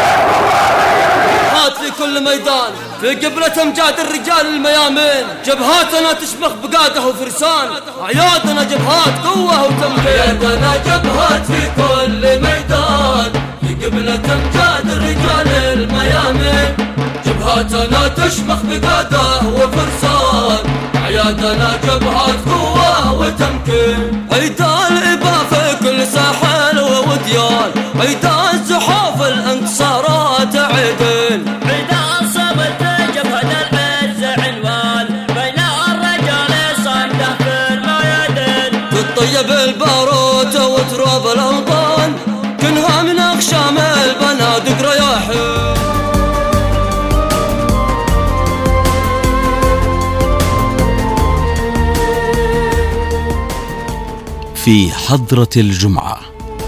في كل ميدان، في قبلة أمجاد الرجال الميامين، جبهاتنا تشمخ بقادة وفرسان. أعيادنا جبهات قوة وتمكين، أعيادنا جبهات في كل ميدان، في قبلة أمجاد الرجال الميامين، جبهاتنا تشمخ بقادة وفرسان. أعيادنا جبهات قوة وتمكين، عيدان إبافة كل ساحل ووديان، عيدان زحوف الانتصارات عيدين، عيدان صمت جبهة العز عنوان، بين الرجال صمده في الميادين، تطيب الباروت وتروب الأوطان، كنها من أخشام البنادق رياحين. في حضرة الجمعة.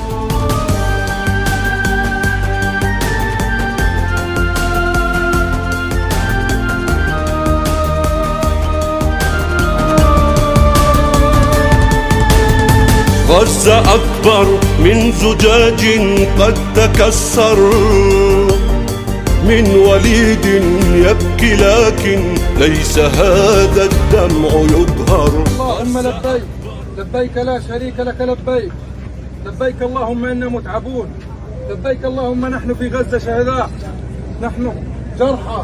غزة أكبر من زجاج قد تكسر، من وليد يبكي لكن ليس هذا الدمع يظهر. اللهم لبيك، لبيك لا شريك لك لبيك، لبيك اللهم إنا متعبون، لبيك اللهم نحن في غزة شهداء، نحن جرحى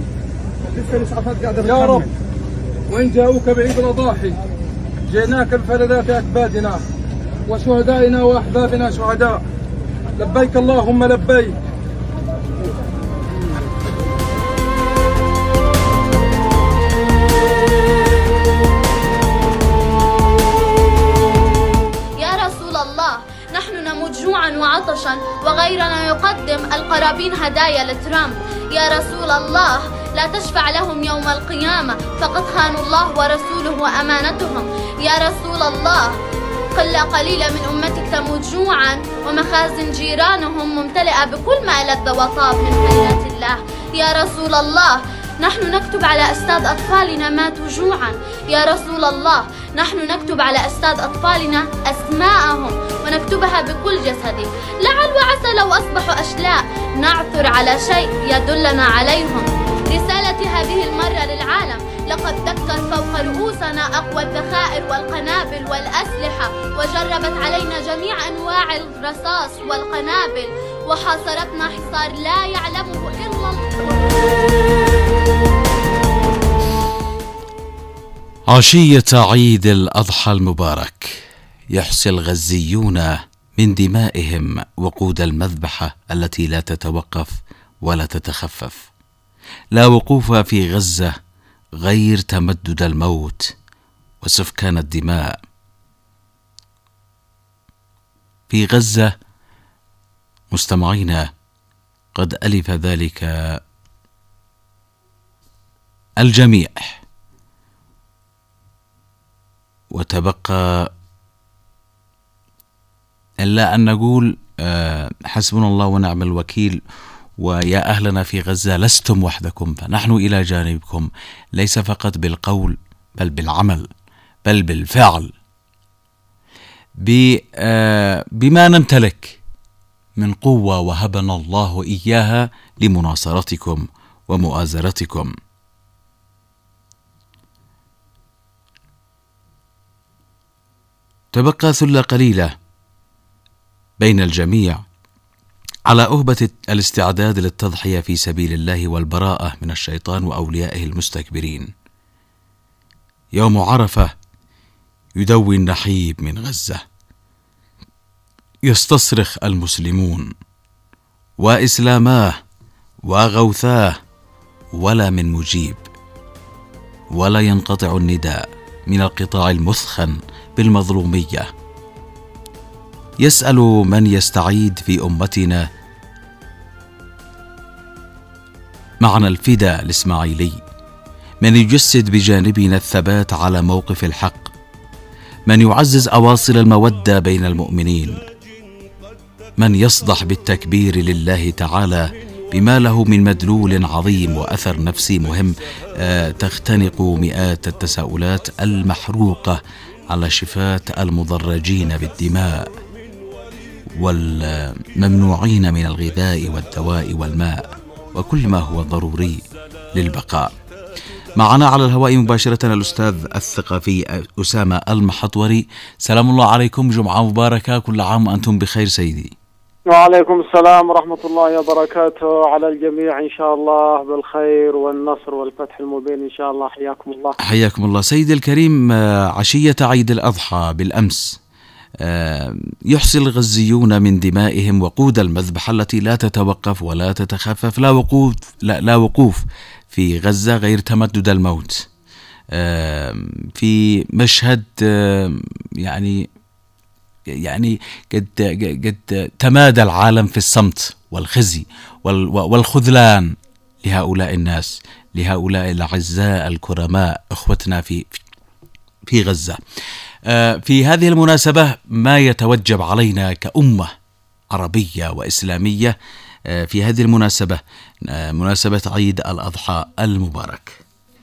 يا رب، وإن جاءوك بعيد الأضاحي جئناك بفلذات أكبادنا وشهدائنا وأحبابنا شهداء. لبيك اللهم لبيك. يا رسول الله، نحن نموت جوعا وعطشا وغيرنا يقدم القرابين هدايا لترامب. يا رسول الله، لا تشفع لهم يوم القيامة فقد خانوا الله ورسوله وأمانتهم. يا رسول الله، قلة قليلة من أمتك تموت جوعا ومخازن جيرانهم ممتلئة بكل ما لذ وطاب من خيرات الله. يا رسول الله، نحن نكتب على أجساد أطفالنا ماتوا جوعا. يا رسول الله، نحن نكتب على أجساد أطفالنا أسماءهم ونكتبها بكل جسدي، لعل وعسى لو أصبحوا أشلاء نعثر على شيء يدلنا عليهم. رسالتي هذه المرة للعالم: لقد دكت فوق رؤوسنا أقوى الذخائر والقنابل والأسلحة، وجربت علينا جميع أنواع الرصاص والقنابل، وحاصرتنا حصار لا يعلمه إلا الله. عشية عيد الأضحى المبارك يحصي الغزيون من دمائهم وقود المذبحة التي لا تتوقف ولا تتخفف. لا وقوف في غزة غير تمدد الموت وسفكان الدماء. في غزة مستمعينا قد ألف ذلك الجميع، وتبقى إلا أن نقول حسبنا الله ونعم الوكيل، ويا أهلنا في غزة لستم وحدكم، فنحن إلى جانبكم، ليس فقط بالقول بل بالعمل بل بالفعل، بما نمتلك من قوة وهبنا الله إياها لمناصرتكم ومؤازرتكم. تبقى ثلة قليلة بين الجميع على أهبة الاستعداد للتضحية في سبيل الله والبراءة من الشيطان وأوليائه المستكبرين. يوم عرفة يدوي النحيب من غزة، يستصرخ المسلمون وإسلاماه وغوثاه، ولا من مجيب، ولا ينقطع النداء من القطاع المثخن بالمظلومية. يسأل من يستعيد في أمتنا معنى الفدا الإسماعيلي، من يجسد بجانبنا الثبات على موقف الحق، من يعزز أواصر المودة بين المؤمنين، من يصدح بالتكبير لله تعالى بما له من مدلول عظيم وأثر نفسي مهم تختنق مئات التساؤلات المحروقة على شفات المضرجين بالدماء والممنوعين من الغذاء والدواء والماء وكل ما هو ضروري للبقاء. معنا على الهواء مباشرة الأستاذ الثقافي أسامة المحطوري. سلام الله عليكم، جمعة مباركة، كل عام وأنتم بخير سيدي. وعليكم السلام ورحمة الله وبركاته على الجميع، إن شاء الله بالخير والنصر والفتح المبين إن شاء الله. حياكم الله. حياكم الله سيدي الكريم. عشية عيد الأضحى بالأمس يحصي الغزيون من دمائهم وقود المذبحة التي لا تتوقف ولا تتخفف، لا وقوف في غزة غير تمدد الموت، في مشهد يعني قد تمادى العالم في الصمت والخزي والخذلان لهؤلاء الناس، لهؤلاء الأعزاء الكرماء إخوتنا في غزة. في هذه المناسبة ما يتوجب علينا كأمة عربية وإسلامية في هذه المناسبة، مناسبة عيد الأضحى المبارك.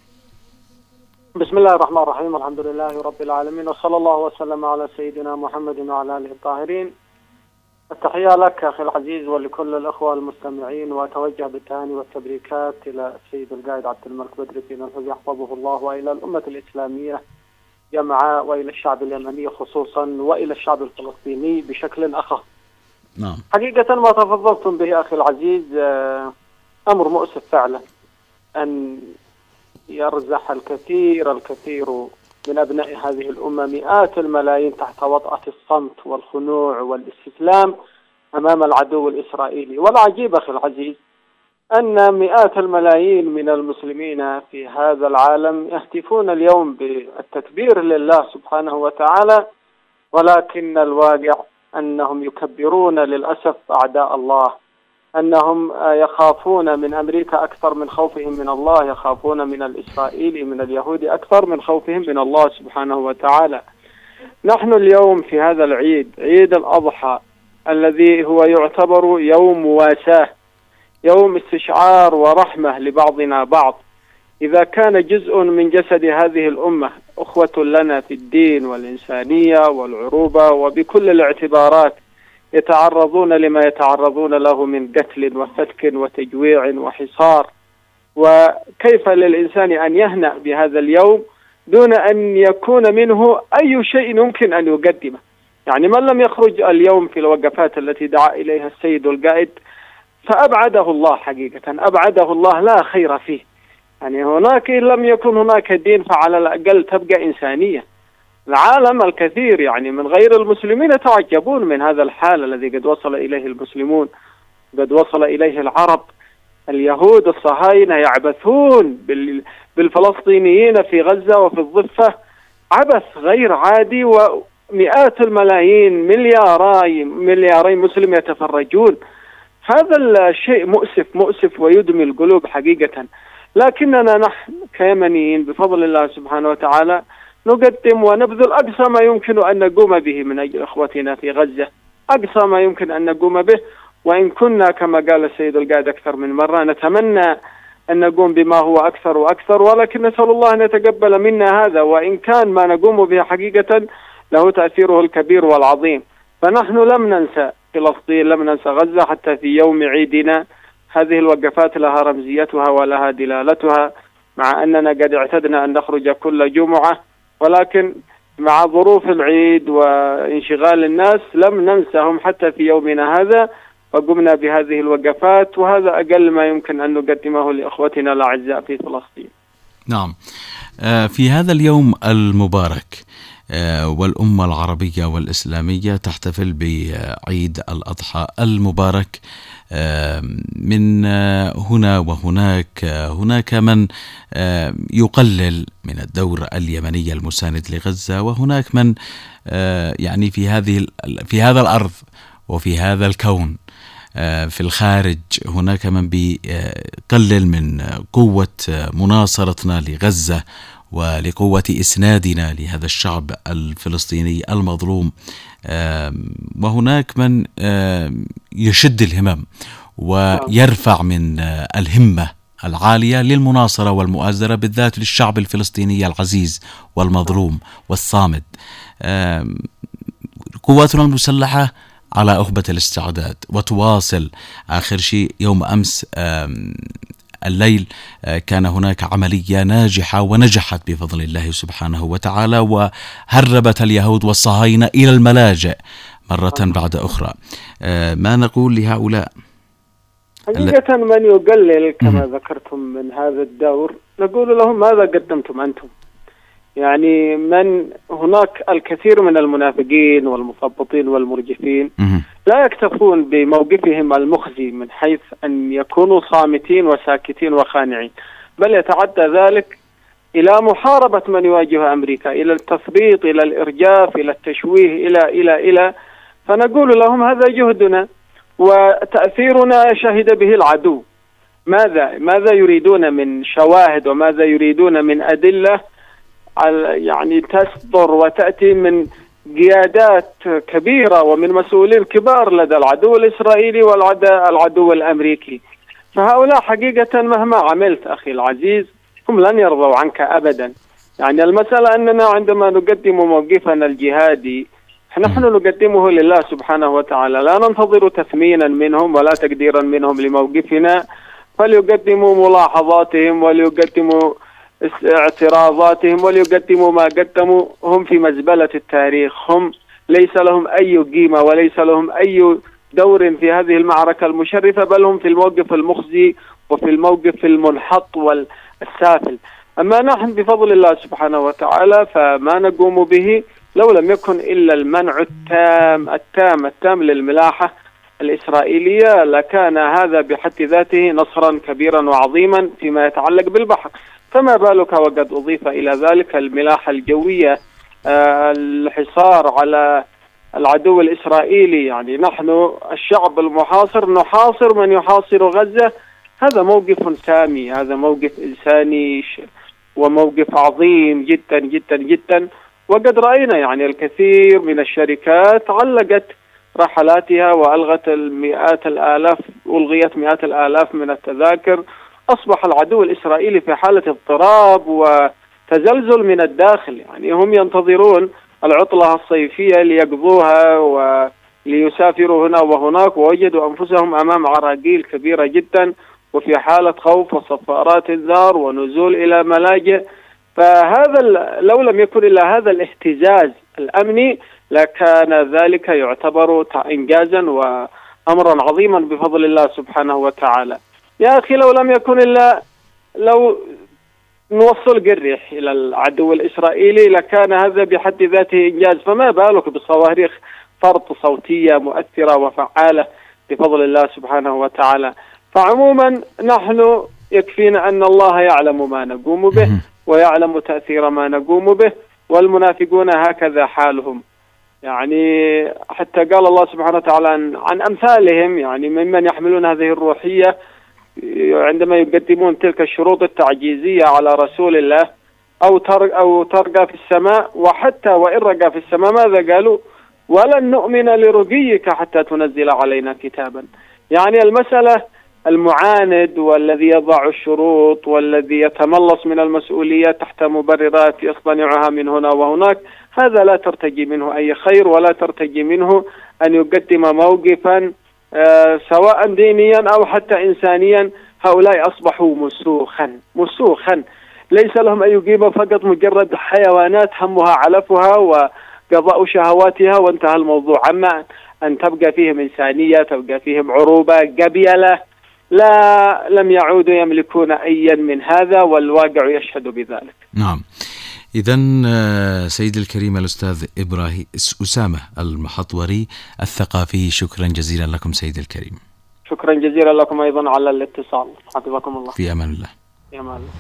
بسم الله الرحمن الرحيم، الحمد لله رب العالمين، وصلى الله وسلم على سيدنا محمد وعلى آله الطاهرين. التحية لك أخي العزيز ولكل الأخوة المستمعين، وأتوجه بالتهاني والتبريكات إلى السيد القائد عبد الملك بدر الدين الحوثي يحفظه الله، وإلى الأمة الإسلامية جمعاء، وإلى الشعب اليمني خصوصا، وإلى الشعب الفلسطيني بشكل أخص. نعم. حقيقة ما تفضلتم به أخي العزيز أمر مؤسف فعلا، أن يرزح الكثير من أبناء هذه الأمة، مئات الملايين، تحت وطأة الصمت والخنوع والاستسلام أمام العدو الإسرائيلي. والعجيب أخي العزيز أن مئات الملايين من المسلمين في هذا العالم يهتفون اليوم بالتكبير لله سبحانه وتعالى، ولكن الواقع أنهم يكبرون للأسف أعداء الله، أنهم يخافون من أمريكا أكثر من خوفهم من الله، يخافون من الإسرائيلي من اليهود أكثر من خوفهم من الله سبحانه وتعالى. نحن اليوم في هذا العيد، عيد الأضحى، الذي هو يعتبر يوم مواساة، يوم استشعار ورحمة لبعضنا بعض. إذا كان جزء من جسد هذه الأمة أخوة لنا في الدين والإنسانية والعروبة وبكل الاعتبارات يتعرضون لما يتعرضون له من قتل وفتك وتجويع وحصار، وكيف للإنسان أن يهنأ بهذا اليوم دون أن يكون منه أي شيء يمكن أن يقدمه؟ يعني من لم يخرج اليوم في الوقفات التي دعا إليها السيد القائد فأبعده الله، حقيقة أبعده الله، لا خير فيه. يعني هناك إن لم يكن هناك دين فعلى الأقل تبقى إنسانية. العالم الكثير يعني من غير المسلمين يتعجبون من هذا الحال الذي قد وصل إليه المسلمون، قد وصل إليه العرب اليهود الصهاينة يعبثون بالفلسطينيين في غزة وفي الضفة عبث غير عادي، ومئات الملايين ملياري مسلم يتفرجون. هذا الشيء مؤسف ويدمي القلوب حقيقة. لكننا نحن كيمنيين بفضل الله سبحانه وتعالى نقدم ونبذل أقصى ما يمكن أن نقوم به من أجل إخوتنا في غزة، أقصى ما يمكن أن نقوم به. وإن كنا كما قال السيد القائد أكثر من مرة نتمنى أن نقوم بما هو أكثر وأكثر، ولكن نسأل الله أن يتقبل منا هذا، وإن كان ما نقوم به حقيقة له تأثيره الكبير والعظيم. فنحن لم ننسى فلسطين، لم ننسى غزة حتى في يوم عيدنا. هذه الوقفات لها رمزيتها ولها دلالتها، مع أننا قد اعتدنا أن نخرج كل جمعة، ولكن مع ظروف العيد وانشغال الناس لم ننسهم حتى في يومنا هذا، وقمنا بهذه الوقفات، وهذا أقل ما يمكن أن نقدمه لإخوتنا الأعزاء في فلسطين. نعم، في هذا اليوم المبارك والأمة العربية والإسلامية تحتفل بعيد الأضحى المبارك. من هنا وهناك، هناك من يقلل من الدور اليمني المساند لغزة، وهناك من يعني في هذا الأرض وفي هذا الكون في الخارج هناك من بيقلل من قوة مناصرتنا لغزة ولقوة إسنادنا لهذا الشعب الفلسطيني المظلوم، وهناك من يشد الهمم ويرفع من الهمة العالية للمناصرة والمؤازرة، بالذات للشعب الفلسطيني العزيز والمظلوم والصامد. قواتنا المسلحة على أهبة الاستعداد وتواصل. آخر شيء يوم أمس الليل كان هناك عملية ناجحة ونجحت بفضل الله سبحانه وتعالى، وهربت اليهود والصهاينة إلى الملاجئ مرة بعد أخرى. ما نقول لهؤلاء؟ حقيقة من يقلل كما ذكرتم من هذا الدور نقول لهم ماذا قدمتم أنتم؟ يعني هناك الكثير من المنافقين والمثبطين والمرجفين لا يكتفون بموقفهم المخزي من حيث أن يكونوا صامتين وساكتين وخانعين، بل يتعدى ذلك إلى محاربة من يواجه أمريكا، إلى التثبيط، إلى الإرجاف، إلى التشويه، إلى فنقول لهم هذا جهدنا وتأثيرنا شهد به العدو. ماذا يريدون من شواهد وماذا يريدون من أدلة يعني تصدر وتأتي من قيادات كبيرة ومن مسؤولين كبار لدى العدو الإسرائيلي والعدو الأمريكي. فهؤلاء حقيقة مهما عملت أخي العزيز هم لن يرضوا عنك أبدا. يعني المسألة أننا عندما نقدم موقفنا الجهادي نحن نقدمه لله سبحانه وتعالى، لا ننتظر تثمينا منهم ولا تقديرا منهم لموقفنا، فليقدموا ملاحظاتهم وليقدموا اعتراضاتهم وليقدموا ما قدموا. هم في مزبلة التاريخ، هم ليس لهم أي قيمة وليس لهم أي دور في هذه المعركة المشرفة، بل هم في الموقف المخزي وفي الموقف المنحط والسافل. أما نحن بفضل الله سبحانه وتعالى فما نقوم به لو لم يكن إلا المنع التام للملاحة الإسرائيلية لكان هذا بحد ذاته نصرا كبيرا وعظيما فيما يتعلق بالبحر. فما بالك وقد أضيف إلى ذلك الملاحة الجوية، الحصار على العدو الإسرائيلي. يعني نحن الشعب المحاصر نحاصر من يحاصر غزة. هذا موقف سامي، هذا موقف إنساني وموقف عظيم جدا جدا جدا. وقد رأينا يعني الكثير من الشركات علقت رحلاتها وألغت ألغيت مئات الآلاف من التذاكر. أصبح العدو الإسرائيلي في حالة اضطراب وتزلزل من الداخل. يعني هم ينتظرون العطلة الصيفية ليقضوها وليسافروا هنا وهناك، ووجدوا أنفسهم أمام عراقيل كبيرة جدا وفي حالة خوف وصفارات انذار ونزول إلى ملاجئ. فهذا لو لم يكن إلا هذا الاهتزاز الأمني لكان ذلك يعتبر إنجازا وأمرا عظيما بفضل الله سبحانه وتعالى. يا أخي لو لم يكن إلا لو نوصل قريح إلى العدو الإسرائيلي لكان هذا بحد ذاته إنجاز، فما بالك بصواريخ فرط صوتية مؤثرة وفعالة بفضل الله سبحانه وتعالى. فعموما نحن يكفينا أن الله يعلم ما نقوم به ويعلم تأثير ما نقوم به، والمنافقون هكذا حالهم. يعني حتى قال الله سبحانه وتعالى عن أمثالهم، يعني ممن يحملون هذه الروحية عندما يقدمون تلك الشروط التعجيزية على رسول الله أو ترقى في السماء، وحتى وإن رقى في السماء ماذا قالوا؟ ولن نؤمن لرقيك حتى تنزل علينا كتابا. يعني المسألة المعاند والذي يضع الشروط والذي يتملص من المسؤولية تحت مبررات يصطنعها من هنا وهناك، هذا لا ترتجي منه أي خير، ولا ترتجي منه أن يقدم موقفا سواء دينيا أو حتى إنسانيا. هؤلاء أصبحوا مسوخا، ليس لهم أن يقيموا فقط مجرد حيوانات همها علفها وقضاء شهواتها وانتهى الموضوع. أما أن تبقى فيهم إنسانية، تبقى فيهم عروبة قبيلة، لا، لم يعودوا يملكون أيا من هذا، والواقع يشهد بذلك. نعم. إذن سيد الكريم الأستاذ إبراهيم أسامة المحطوري الثقافي، شكرا جزيلا لكم سيد الكريم. شكرا جزيلا لكم أيضا على الاتصال، حفظكم الله. في أمان الله. في أمان الله.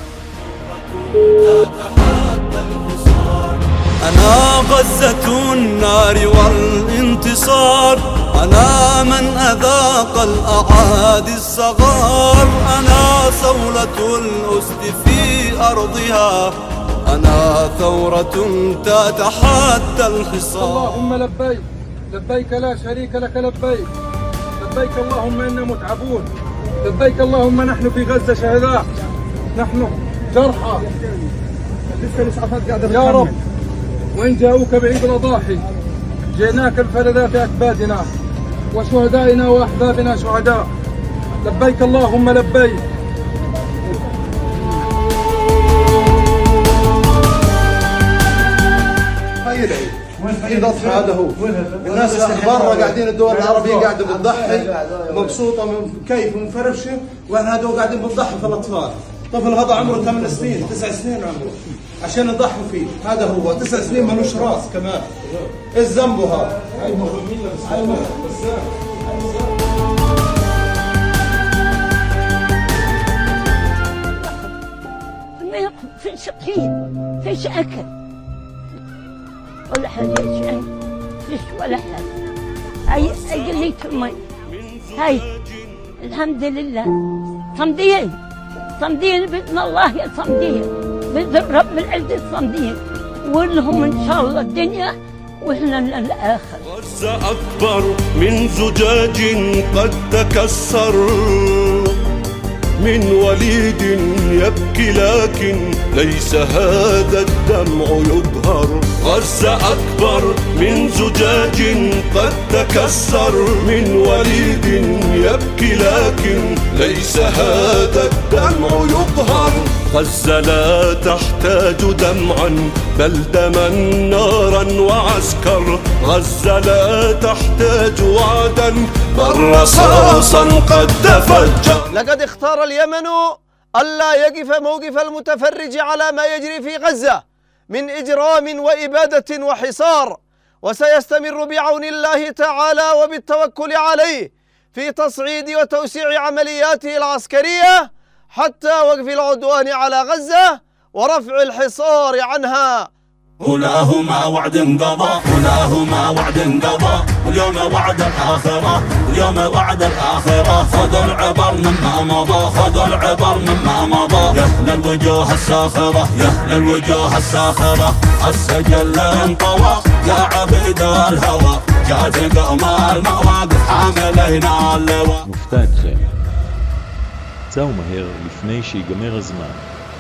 أنا غزة النار والانتصار، أنا من أذاق الأعادي الصغار، أنا صولة الأسد في أرضها، أنا ثورة تتحدى الخصام. اللهم لبيك لبيك لا شريك لك لبيك، لبيك اللهم إنا متعبون، لبيك اللهم نحن في غزة شهداء، نحن جرحى يا رب، وإن جاءوك بعيد الأضاحي جئناك الفردات أكبادنا وشهدائنا وأحبابنا شهداء، لبيك اللهم لبيك. هاي العيد، عيد أضحى هذا هو. الناس برا قاعدين، الدول العربية قاعدة بتضحي مبسوطة كيف ومفرشة، واحنا هذول قاعدين بنضحي في الأطفال. طفل هذا عمره 8 سنين 9 سنين عمره عشان نضحوا فيه، هذا هو 9 سنين ملوش راس كمان. ايش ذنبه هذا؟ فيش طحين، فيش اكل ولا حاجه، فيش ولا حاجه. هاي قلية المي، هاي الحمد لله صمدين بإذن الله، يا صمدين بإذن رب العزة، صمدين ولهم إن شاء الله الدنيا وإحنا للآخر. غزة أكبر من زجاج قد تكسر، من وليد يبكي لكن ليس هذا الدمع يظهر. غزة أكبر من زجاج قد تكسر، من وليد يبكي لكن ليس هذا الدمع يظهر. غزة لا تحتاج دمعا بل دما نارا وعسكر. غزة لا تحتاج وعدا بل رصاصا قد تفجر. لقد اختار اليمن ألا يقف موقف المتفرج على ما يجري في غزة من إجرام وإبادة وحصار، وسيستمر بعون الله تعالى وبالتوكل عليه في تصعيد وتوسيع عملياته العسكرية حتى وقف العدوان على غزة ورفع الحصار عنها. أولاهما وعد قضى، أولاهما وعد قضى، واليوم وعد الآخرة، واليوم وعد الآخرة. خذوا العبر مما مضى، خذوا العبر مما مضى. يا أهل الوجوه الساخرة، يا أهل الوجوه الساخرة، السجل انطوى يا عبيد الهوى. جات قمر المواقف حاملين اللواء. מופתעתכם. צאו מהר לפני שיגמר הזמן.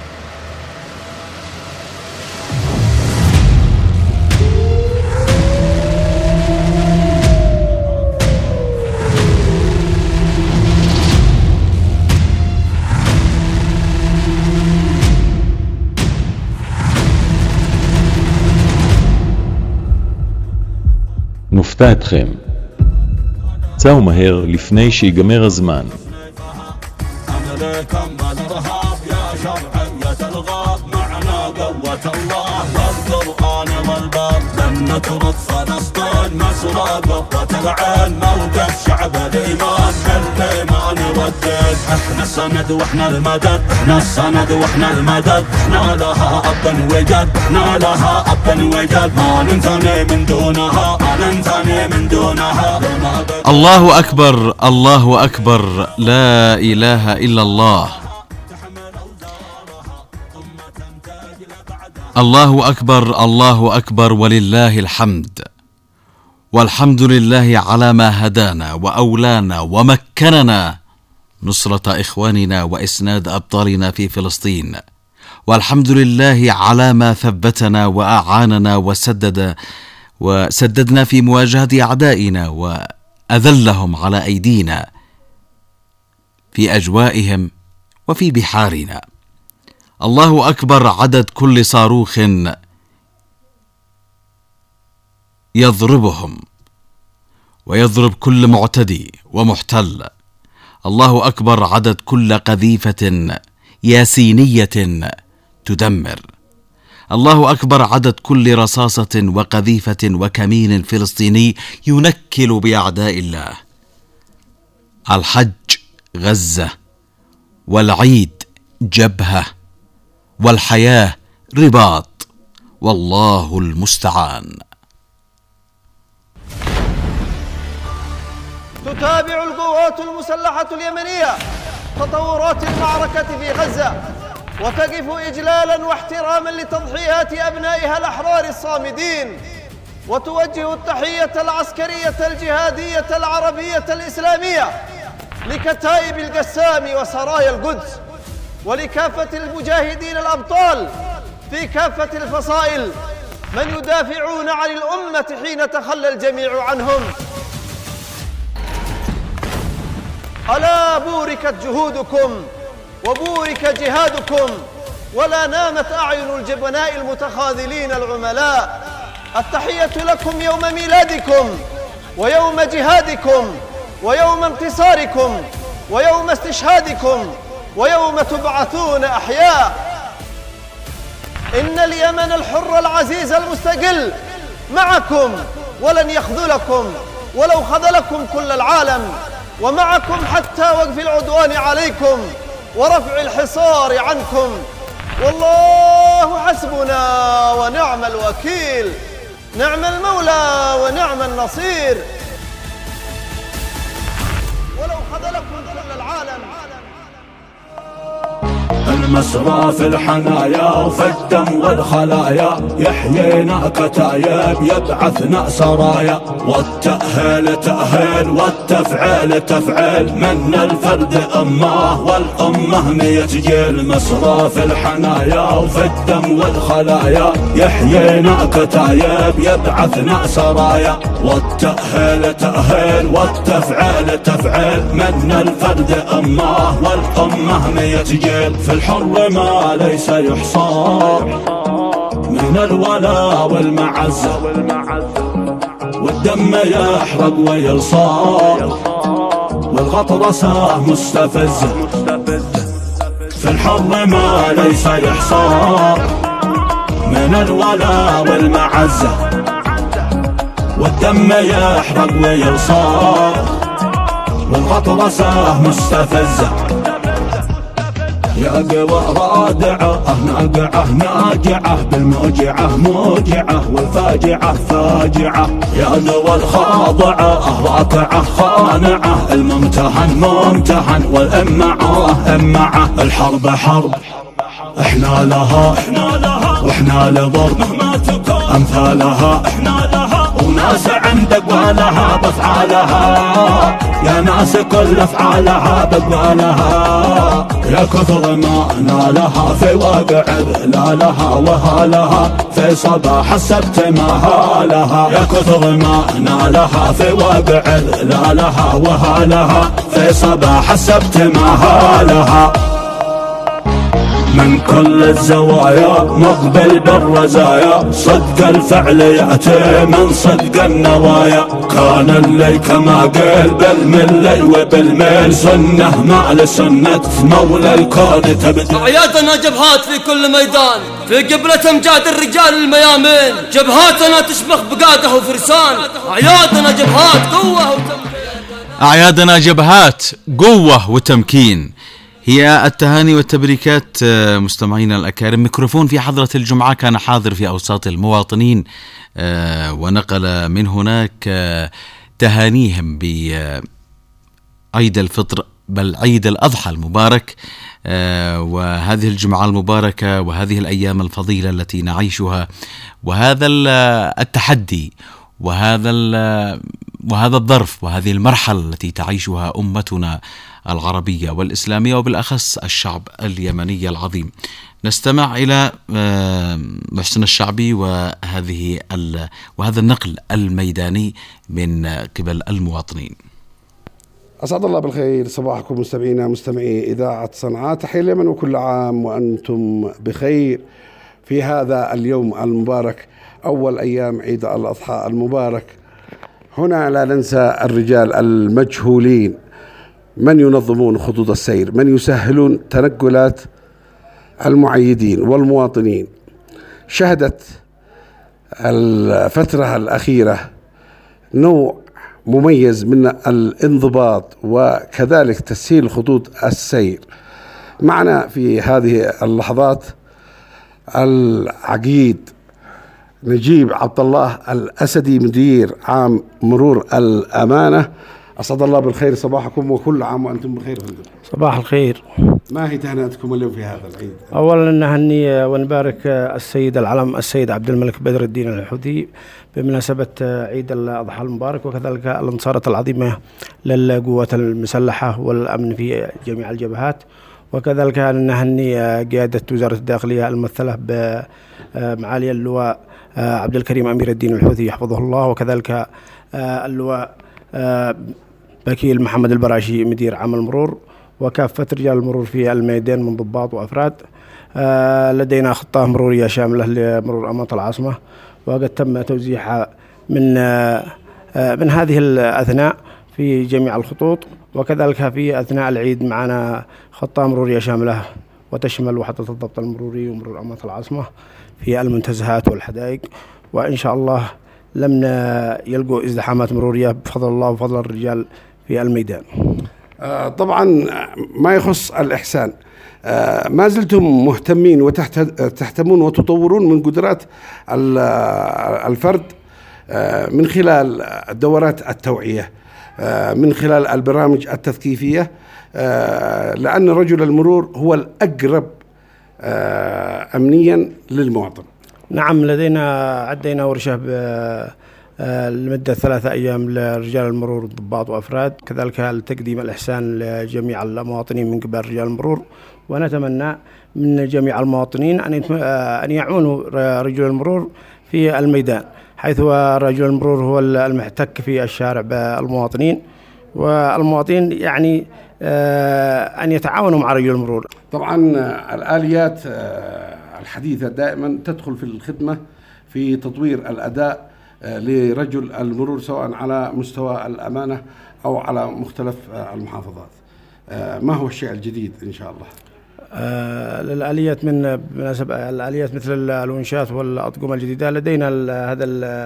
נופתע אתכם. צאו מהר לפני שיגמר הזמן. أمريكم بالرهاب يا شرعية الغاب، معنا قوة الله والقرآن والباب. لن نترك فلسطين مسرى قوة العين، موقف شعب الإيمان بالإيمان نصدق. احنا السند واحنا المدد، احنا السند واحنا المدد. احنا لها اب وجد، احنا لها اب وجد. ما ننثني من دونها، ما ننثني من دونها. الله أكبر، الله أكبر، لا إله إلا الله. الله أكبر، الله أكبر، ولله الحمد. والحمد لله على ما هدانا وأولانا ومكننا نصرة إخواننا وإسناد أبطالنا في فلسطين. والحمد لله على ما ثبتنا وأعاننا وسددنا في مواجهة أعدائنا وأذلهم على أيدينا في أجوائهم وفي بحارنا. الله أكبر عدد كل صاروخ يضربهم ويضرب كل معتدي ومحتل. الله أكبر عدد كل قذيفة ياسينية تدمر. الله أكبر عدد كل رصاصة وقذيفة وكمين فلسطيني ينكل بأعداء الله. الحج غزة، والعيد جبهة، والحياة رباط، والله المستعان. تتابع القوات المسلحة اليمنية تطورات المعركة في غزة، وتقف إجلالا واحتراما لتضحيات أبنائها الأحرار الصامدين، وتوجه التحية العسكرية الجهادية العربية الإسلامية لكتائب القسام وسرايا القدس، ولكافة المجاهدين الأبطال في كافة الفصائل من يدافعون عن الأمة حين تخلى الجميع عنهم. ألا بوركت جهودكم وبورك جهادكم، ولا نامت أعين الجبناء المتخاذلين العملاء. التحية لكم يوم ميلادكم ويوم جهادكم ويوم انتصاركم ويوم استشهادكم ويوم تبعثون أحياء. إن اليمن الحر العزيز المستقل معكم ولن يخذلكم ولو خذلكم كل العالم، ومعكم حتى وقف العدوان عليكم ورفع الحصار عنكم. والله حسبنا ونعم الوكيل، نعم المولى ونعم النصير. ولو خذلكم كل العالم. المسرى في الحنايا وفي الدم والخلايا، يحيينا كتايب يبعثنا سرايا، والتأهيل تأهيل والتفعيل تفعيل، من الفرد أمه والأمة 100 جيل. مسرى في الحنايا وفي الدم والخلايا، يحيينا كتايب يبعثنا سرايا، والتأهيل تأهيل والتفعيل تفعيل، من الفرد أمه والأمة 100 جيل. في الحر ما ليس يحصى من الولاء والمعزة، والدم يحرق ويلصار، والغطرسة مستفزة. في الحر ما ليس يحصى من الولاء والمعزة، والدم يحرق ويلصار، والغطرسة مستفزة. يا قوى رادعة ناقعة ناجعة، بالموجعة موجعة والفاجعة فاجعة. يا دول الخاضعة راكعة خانعة، الممتهن ممتهن والإمعة إمعة. الحرب حرب احنا لها واحنا لضرب مهما تكون أمثالها، احنا لها وناس عند قوالها بأفعالها، يا ناس كل أفعالها بقوالها. يا كثر ما نالها في واقع ذلالها وهالها، في صباح السبت مهالها. يا كثر ما نالها في واقع ذلالها وهالها، في صباح السبت مهالها. من كل الزوايا مقبل بالرزايا، صدق الفعل يأتي من صدق النوايا. كان اللي كما قال بالملي وبالميل، سنة ما لسنة مولى الكون تبدأ. أعيادنا جبهات في كل ميدان، في قبلة أمجاد الرجال الميامين، جبهاتنا تشمخ بقادة وفرسان. أعيادنا جبهات قوة وتمكين. أعيادنا جبهات قوة وتمكين. هي التهاني والتبريكات مستمعينا الأكارم. ميكروفون في حضرة الجمعة كان حاضر في أوساط المواطنين ونقل من هناك تهانيهم بعيد الفطر بل عيد الأضحى المبارك، وهذه الجمعة المباركة وهذه الأيام الفضيلة التي نعيشها، وهذا التحدي وهذا الظرف وهذه المرحلة التي تعيشها أمتنا العربية والإسلامية وبالأخص الشعب اليمني العظيم. نستمع إلى محسن الشعبي وهذا النقل الميداني من قبل المواطنين. أسعد الله بالخير صباحكم مستمعي إذاعة صنعاء. تحية اليمن وكل عام وأنتم بخير في هذا اليوم المبارك، أول أيام عيد الأضحى المبارك. هنا لا ننسى الرجال المجهولين، من ينظمون خطوط السير، من يسهلون تنقلات المعيدين والمواطنين. شهدت الفترة الأخيرة نوع مميز من الانضباط وكذلك تسهيل خطوط السير. معنا في هذه اللحظات العقيد نجيب عبد الله الأسدي مدير عام مرور الأمانة. أسعد الله بالخير صباحكم وكل عام وأنتم بخير. صباح الخير. ما هي تهنئتكم اليوم في هذا العيد؟ أولا نهني ونبارك السيد العلم السيد عبد الملك بدر الدين الحوثي بمناسبة عيد الأضحى المبارك، وكذلك الانتصارات العظيمة للقوات المسلحة والأمن في جميع الجبهات، وكذلك نهني قيادة وزارة الداخلية الممثلة بمعالي اللواء عبد الكريم أمير الدين الحوثي حفظه الله، وكذلك اللواء بكيل محمد البراشي مدير عام المرور، وكافة رجال المرور في الميدان من ضباط وأفراد. لدينا خطة مرورية شاملة لمرور أمانة العاصمة، وقد تم توزيعها من هذه الأثناء في جميع الخطوط، وكذلك في أثناء العيد معنا خطة مرورية شاملة وتشمل وحدة الضبط المروري ومرور أمانة العاصمة في المنتزهات والحدائق، وإن شاء الله لم يلقوا ازدحامات مرورية بفضل الله وفضل الرجال في الميدان. طبعا ما يخص الإحسان، ما زلتم مهتمين وتهتمون وتطورون من قدرات الفرد من خلال دورات التوعية، من خلال البرامج التثقيفية، لأن رجل المرور هو الأقرب أمنيا للمواطن. نعم، عدينا ورشة لمدة 3 أيام لرجال المرور ضباط وأفراد، كذلك لتقديم الإحسان لجميع المواطنين من قبل رجال المرور، ونتمنى من جميع المواطنين أن يعونوا رجل المرور في الميدان، حيث رجل المرور هو المحتك في الشارع بالمواطنين، والمواطنين يعني أن يتعاونوا مع رجل المرور. طبعا الآليات الحديثة دائما تدخل في الخدمة في تطوير الأداء لرجل المرور، سواء على مستوى الأمانة أو على مختلف المحافظات. ما هو الشيء الجديد إن شاء الله؟ الآليات بالنسبة الآليات مثل الونشات والأطقم الجديدة لدينا هذا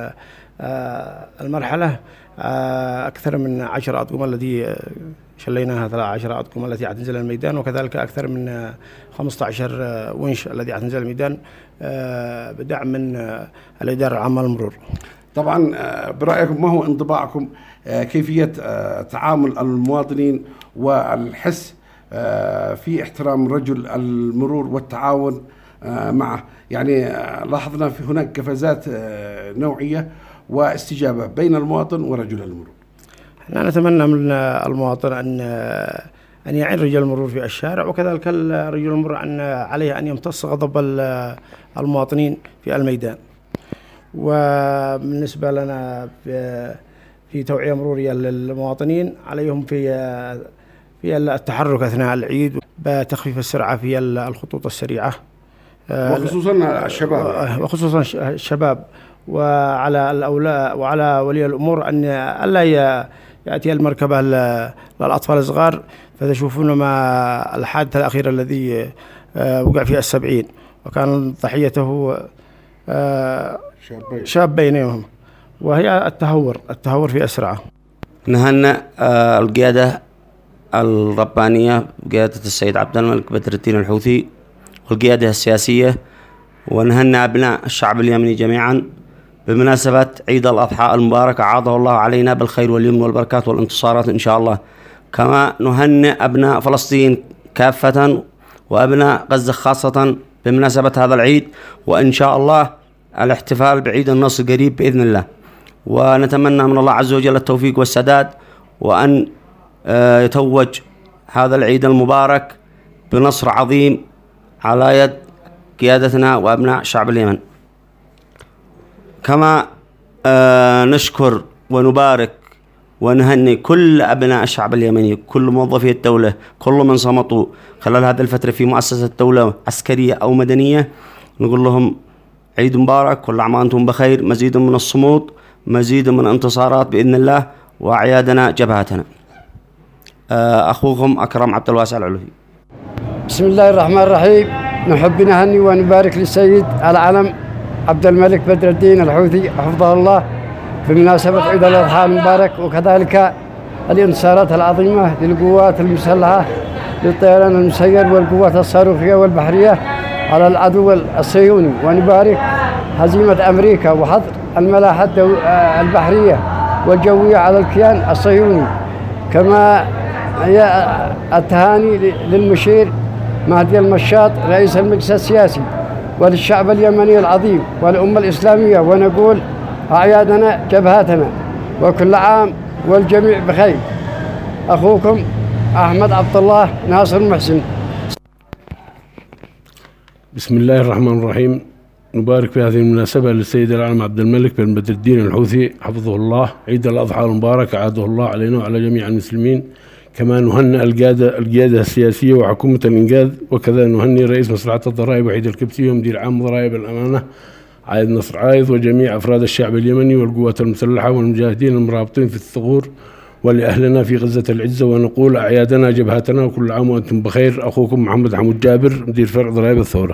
المرحلة أكثر من 10 أطقم التي شليناها، 10 أطقم التي حتنزل الميدان، وكذلك أكثر من 15 ونش الذي حتنزل الميدان بدعم من الإدارة العامة للمرور. طبعا برأيكم ما هو انطباعكم كيفية تعامل المواطنين والحس في احترام رجل المرور والتعاون معه؟ يعني لاحظنا في هناك قفزات نوعية واستجابة بين المواطن ورجل المرور. نحن نتمنى من المواطن أن يعين رجال المرور في الشارع، وكذلك رجل المرور عليه أن يمتص غضب المواطنين في الميدان. وبالنسبة لنا في توعية مرورية للمواطنين، عليهم في التحرك أثناء العيد بتخفيف السرعة في الخطوط السريعة، وخصوصا الشباب، وعلى الأولاد وعلى ولي الأمور أن ألا يأتي المركبة للأطفال الصغار، فتشوفون ما الحادث الأخير الذي وقع فيه 70 وكان ضحيته شابين، وهي التهور في أسرعة. نهنئ القيادة الربانية بقيادة السيد عبد الملك بدر الدين الحوثي والقيادة السياسية، ونهنئ أبناء الشعب اليمني جميعا بمناسبة عيد الأضحى المبارك، أعاده الله علينا بالخير واليمن والبركات والانتصارات إن شاء الله. كما نهنئ أبناء فلسطين كافة وأبناء غزة خاصة بمناسبة هذا العيد، وإن شاء الله الاحتفال بعيد النصر قريب بإذن الله. ونتمنى من الله عز وجل التوفيق والسداد، وأن يتوج هذا العيد المبارك بنصر عظيم على يد قيادتنا وأبناء شعب اليمن. كما نشكر ونبارك ونهني كل أبناء الشعب اليمني، كل موظفي الدولة، كل من صمتوا خلال هذه الفترة في مؤسسة دولة عسكرية أو مدنية، نقول لهم عيد مبارك، كل عام وأنتم بخير، مزيد من الصمود، مزيد من انتصارات بإذن الله، وأعيادنا جبهتنا. أخوكم أكرم عبد الواسع العلوي. بسم الله الرحمن الرحيم. نحب نهني ونبارك للسيد العلم عبد الملك بدر الدين الحوثي حفظه الله بمناسبة عيد الأضحى المبارك، وكذلك الانتصارات العظيمة للقوات المسلحة للطيران المسير والقوات الصاروخية والبحرية على العدو الصهيوني، ونبارك هزيمة أمريكا وحظر الملاحة البحرية والجوية على الكيان الصهيوني. كما هي التهاني للمشير مهدي المشاط رئيس المجلس السياسي وللشعب اليمني العظيم والأمة الإسلامية، ونقول أعيادنا جبهاتنا، وكل عام والجميع بخير. أخوكم أحمد عبد الله ناصر محسن. بسم الله الرحمن الرحيم. نبارك في هذه المناسبة للسيد العلم عبد الملك بن بدر الدين الحوثي حفظه الله عيد الأضحى المبارك، أعاده الله علينا وعلى جميع المسلمين. كما نهنئ القيادة السياسية وحكومة الإنقاذ، وكذا نهنئ رئيس مصلحة الضرائب وحيد الكبتي ومدير عام ضرائب الأمانة عايد نصر عايض، وجميع أفراد الشعب اليمني والقوات المسلحة والمجاهدين المرابطين في الثغور، ولأهلنا في غزة العزة، ونقول أعيادنا جبهتنا، وكل عام وأنتم بخير. أخوكم محمد حمود جابر مدير فرع ضرائب الثورة.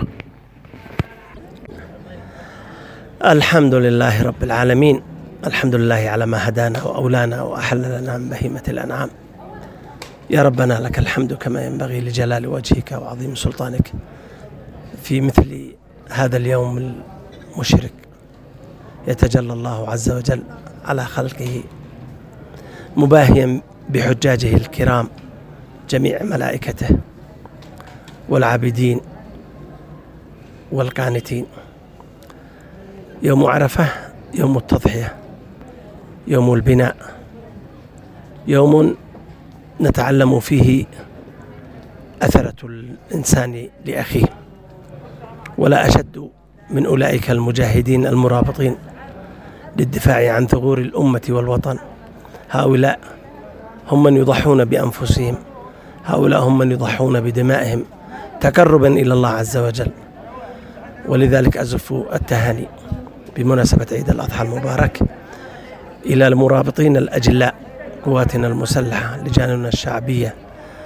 الحمد لله رب العالمين، الحمد لله على ما هدانا وأولانا وأحل لنا من بهيمة الأنعام. يا ربنا لك الحمد كما ينبغي لجلال وجهك وعظيم سلطانك في مثل هذا اليوم المشرق يتجلى الله عز وجل على خلقه مباهيا بحجاجه الكرام جميع ملائكته والعابدين والقانتين. يوم عرفة يوم التضحية، يوم البناء، يوم نتعلم فيه أثرة الإنسان لأخيه، ولا أشد من أولئك المجاهدين المرابطين للدفاع عن ثغور الأمة والوطن. هؤلاء هم من يضحون بأنفسهم، هؤلاء هم من يضحون بدمائهم تقربا إلى الله عز وجل. ولذلك أزف التهاني بمناسبة عيد الأضحى المبارك إلى المرابطين الأجلاء، قواتنا المسلحة، لجاننا الشعبية،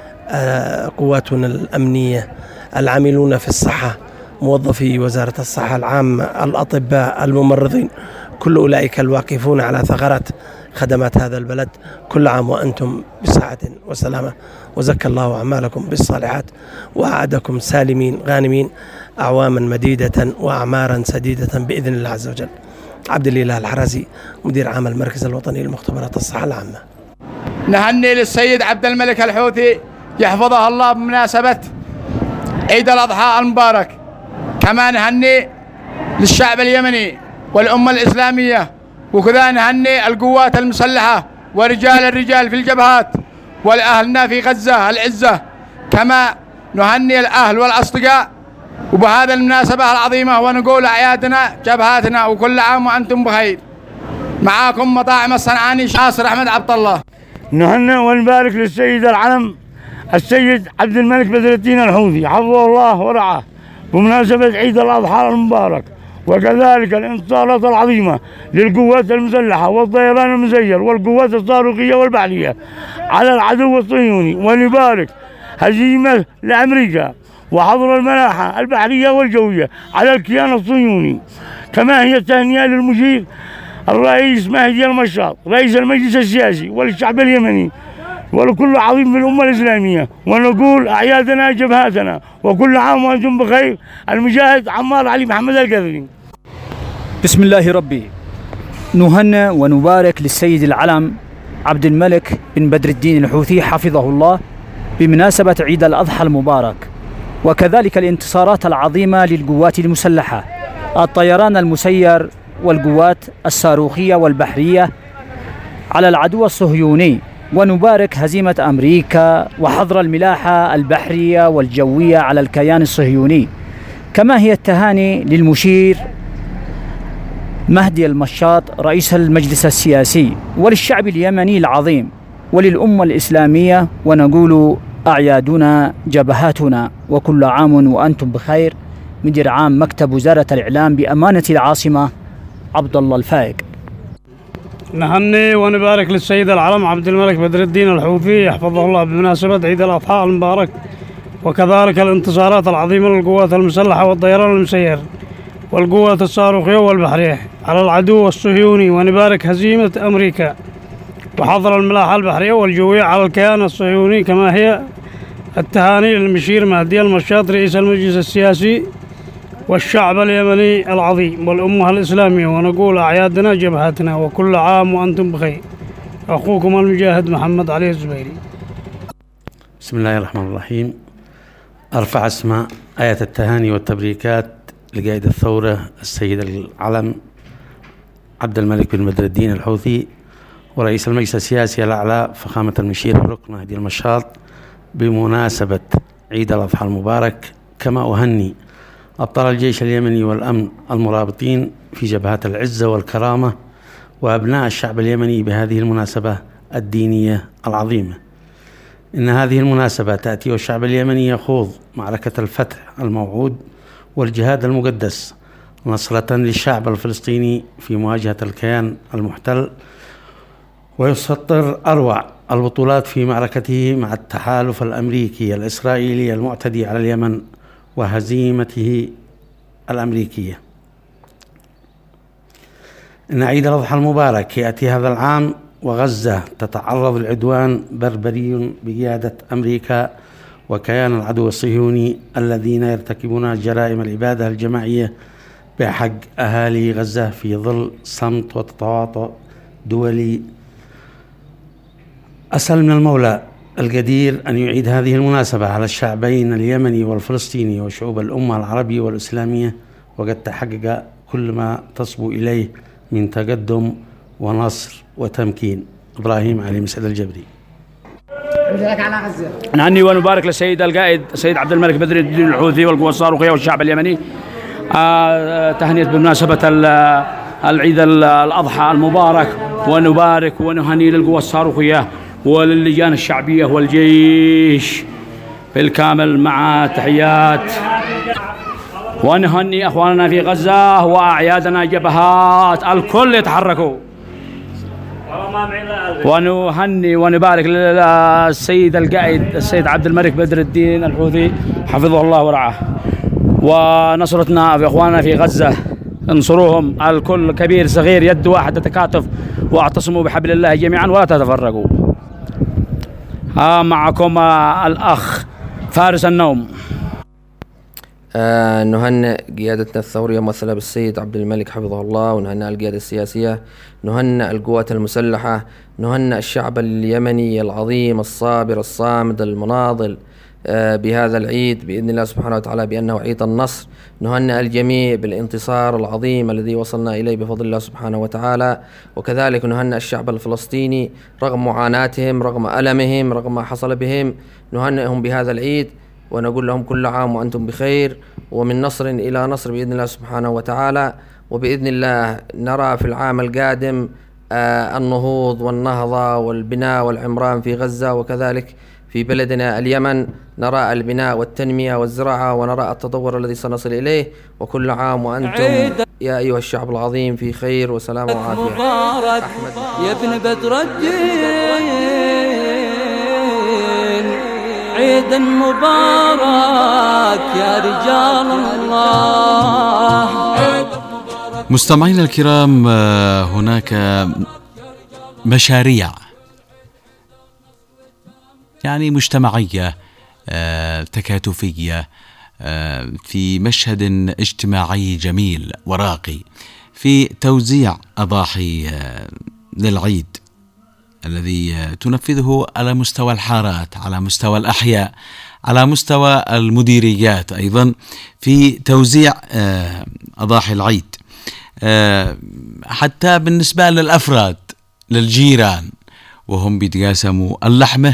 قواتنا الأمنية، العاملون في الصحة، موظفي وزارة الصحة العامة، الأطباء، الممرضين، كل أولئك الواقفون على ثغرات خدمات هذا البلد. كل عام وأنتم بسعة وسلامة، وزكى الله أعمالكم بالصالحات، وأعدكم سالمين غانمين أعواما مديدة وأعمارا سديدة بإذن الله عز وجل. عبد الإله الحرازي مدير عام المركز الوطني لمختبرات الصحة العامة. نهني للسيد عبد الملك الحوثي يحفظه الله بمناسبة عيد الأضحى المبارك. كما نهني للشعب اليمني والأمة الإسلامية، وكذا نهني القوات المسلحة الرجال في الجبهات، والأهلنا في غزة العزة. كما نهني الأهل والأصدقاء وبهذا المناسبة العظيمة، ونقول أعيادنا جبهاتنا، وكل عام وأنتم بخير. معاكم مطاعم الصنعاني ناصر أحمد عبد الله. نهنئ ونبارك للسيد العلم السيد عبد الملك بدر الدين الحوثي حفظه الله ورعاه بمناسبة عيد الأضحى المبارك، وكذلك الانتصارات العظيمة للقوات المسلحة والطيران المسير والقوات الصاروخية والبحرية على العدو الصهيوني، ونبارك هزيمة لأمريكا وحظر الملاحة البحرية والجوية على الكيان الصهيوني. كما هي التهنئة للمشير الرئيس مهدي المشاط رئيس المجلس السياسي وللشعب اليمني ولكل عظيم في الأمة الإسلامية، ونقول أعيادنا جبهاتنا وكل عام وأنتم بخير. المجاهد عمار علي محمد القذري. بسم الله ربي. نهنئ ونبارك للسيد العلم عبد الملك بن بدر الدين الحوثي حفظه الله بمناسبة عيد الأضحى المبارك، وكذلك الانتصارات العظيمة للقوات المسلحة، الطيران المسير والقوات الصاروخية والبحرية على العدو الصهيوني، ونبارك هزيمة أمريكا وحظر الملاحة البحرية والجوية على الكيان الصهيوني. كما هي التهاني للمشير مهدي المشاط رئيس المجلس السياسي وللشعب اليمني العظيم وللأمة الإسلامية، ونقول أعيادنا جبهاتنا وكل عام وأنتم بخير. مدير عام مكتب وزارة الإعلام بأمانة العاصمة عبد الله الفائق. نهني ونبارك للسيد العلم عبد الملك بدر الدين الحوثي حفظه الله بمناسبة عيد الأضحى المبارك، وكذلك الانتصارات العظيمة للقوات المسلحة والطيران المسير والقوات الصاروخية والبحرية على العدو الصهيوني، ونبارك هزيمة أمريكا وحظر الملاحة البحرية والجوية على الكيان الصهيوني. كما هي التهاني للمشير مهدي المشاط رئيس المجلس السياسي والشعب اليمني العظيم والأمة الإسلامية، ونقول أعيادنا جبهاتنا وكل عام وأنتم بخير. أخوكم المجاهد محمد علي الزبيري. بسم الله الرحمن الرحيم. أرفع اسماء آية التهاني والتبريكات لقائد الثورة السيد العلم عبد الملك بن بدر الدين الحوثي ورئيس المجلس السياسي الأعلى فخامة المشير الركن مهدي المشاط بمناسبة عيد الأضحى المبارك. كما أهني أبطال الجيش اليمني والأمن المرابطين في جبهات العزة والكرامة وأبناء الشعب اليمني بهذه المناسبة الدينية العظيمة. إن هذه المناسبة تأتي والشعب اليمني يخوض معركة الفتح الموعود والجهاد المقدس نصرة للشعب الفلسطيني في مواجهة الكيان المحتل، ويسطر أروع البطولات في معركته مع التحالف الأمريكي الإسرائيلي المعتدي على اليمن وهزيمته الأمريكية. إن عيد الأضحى المبارك يأتي هذا العام وغزة تتعرض لعدوان بربري بقيادة أمريكا وكيان العدو الصهيوني الذين يرتكبون جرائم الإبادة الجماعية بحق أهالي غزة في ظل صمت وتواطؤ دولي. أسأل من المولى القدير أن يعيد هذه المناسبة على الشعبين اليمني والفلسطيني وشعوب الأمة العربية والإسلامية، وقد تحقق كل ما تصبو إليه من تقدم ونصر وتمكين. إبراهيم علي مسعد الجبري. نهني ونبارك للسيد القائد السيد عبد الملك بدر الدين الحوثي والقوات الصاروخية والشعب اليمني تهنئة بمناسبة العيد الأضحى المبارك، ونبارك ونهني للقوات الصاروخية وللجان الشعبية والجيش بالكامل مع تحيات، ونهني أخواننا في غزة وأعيادنا جبهات الكل يتحركوا، ونهني ونبارك للسيد القائد السيد عبد الملك بدر الدين الحوثي حفظه الله ورعاه، ونصرتنا في أخواننا في غزة انصروهم الكل كبير صغير يد واحدة تتكاتف واعتصموا بحبل الله جميعا ولا تتفرقوا. معكم الأخ فارس النوم. نهنئ قيادتنا الثورية ممثلة بالسيد عبد الملك حفظه الله، ونهنئ القيادة السياسية، نهنئ القوات المسلحة، نهنئ الشعب اليمني العظيم الصابر الصامد المناضل بهذا العيد بإذن الله سبحانه وتعالى بأنه عيد النصر. نهنئ الجميع بالانتصار العظيم الذي وصلنا إليه بفضل الله سبحانه وتعالى، وكذلك نهنئ الشعب الفلسطيني رغم معاناتهم رغم ألمهم رغم ما حصل بهم، نهنئهم بهذا العيد ونقول لهم كل عام وأنتم بخير، ومن نصر إلى نصر بإذن الله سبحانه وتعالى. وبإذن الله نرى في العام القادم النهوض والنهضة والبناء والعمران في غزة، وكذلك في بلدنا اليمن نرى البناء والتنمية والزراعة ونرى التطور الذي سنصل إليه. وكل عام وأنتم يا أيها الشعب العظيم في خير وسلام وعافية. مبارك يا ابن بدر الدين، عيد مبارك يا رجال الله، عيد مبارك مستمعينا الكرام، هناك مشاريع يعني مجتمعية تكاتفية في مشهد اجتماعي جميل وراقي في توزيع أضاحي للعيد الذي تنفذه على مستوى الحارات، على مستوى الأحياء، على مستوى المديريات، أيضا في توزيع أضاحي العيد، حتى بالنسبة للأفراد للجيران وهم بيتقاسموا اللحمة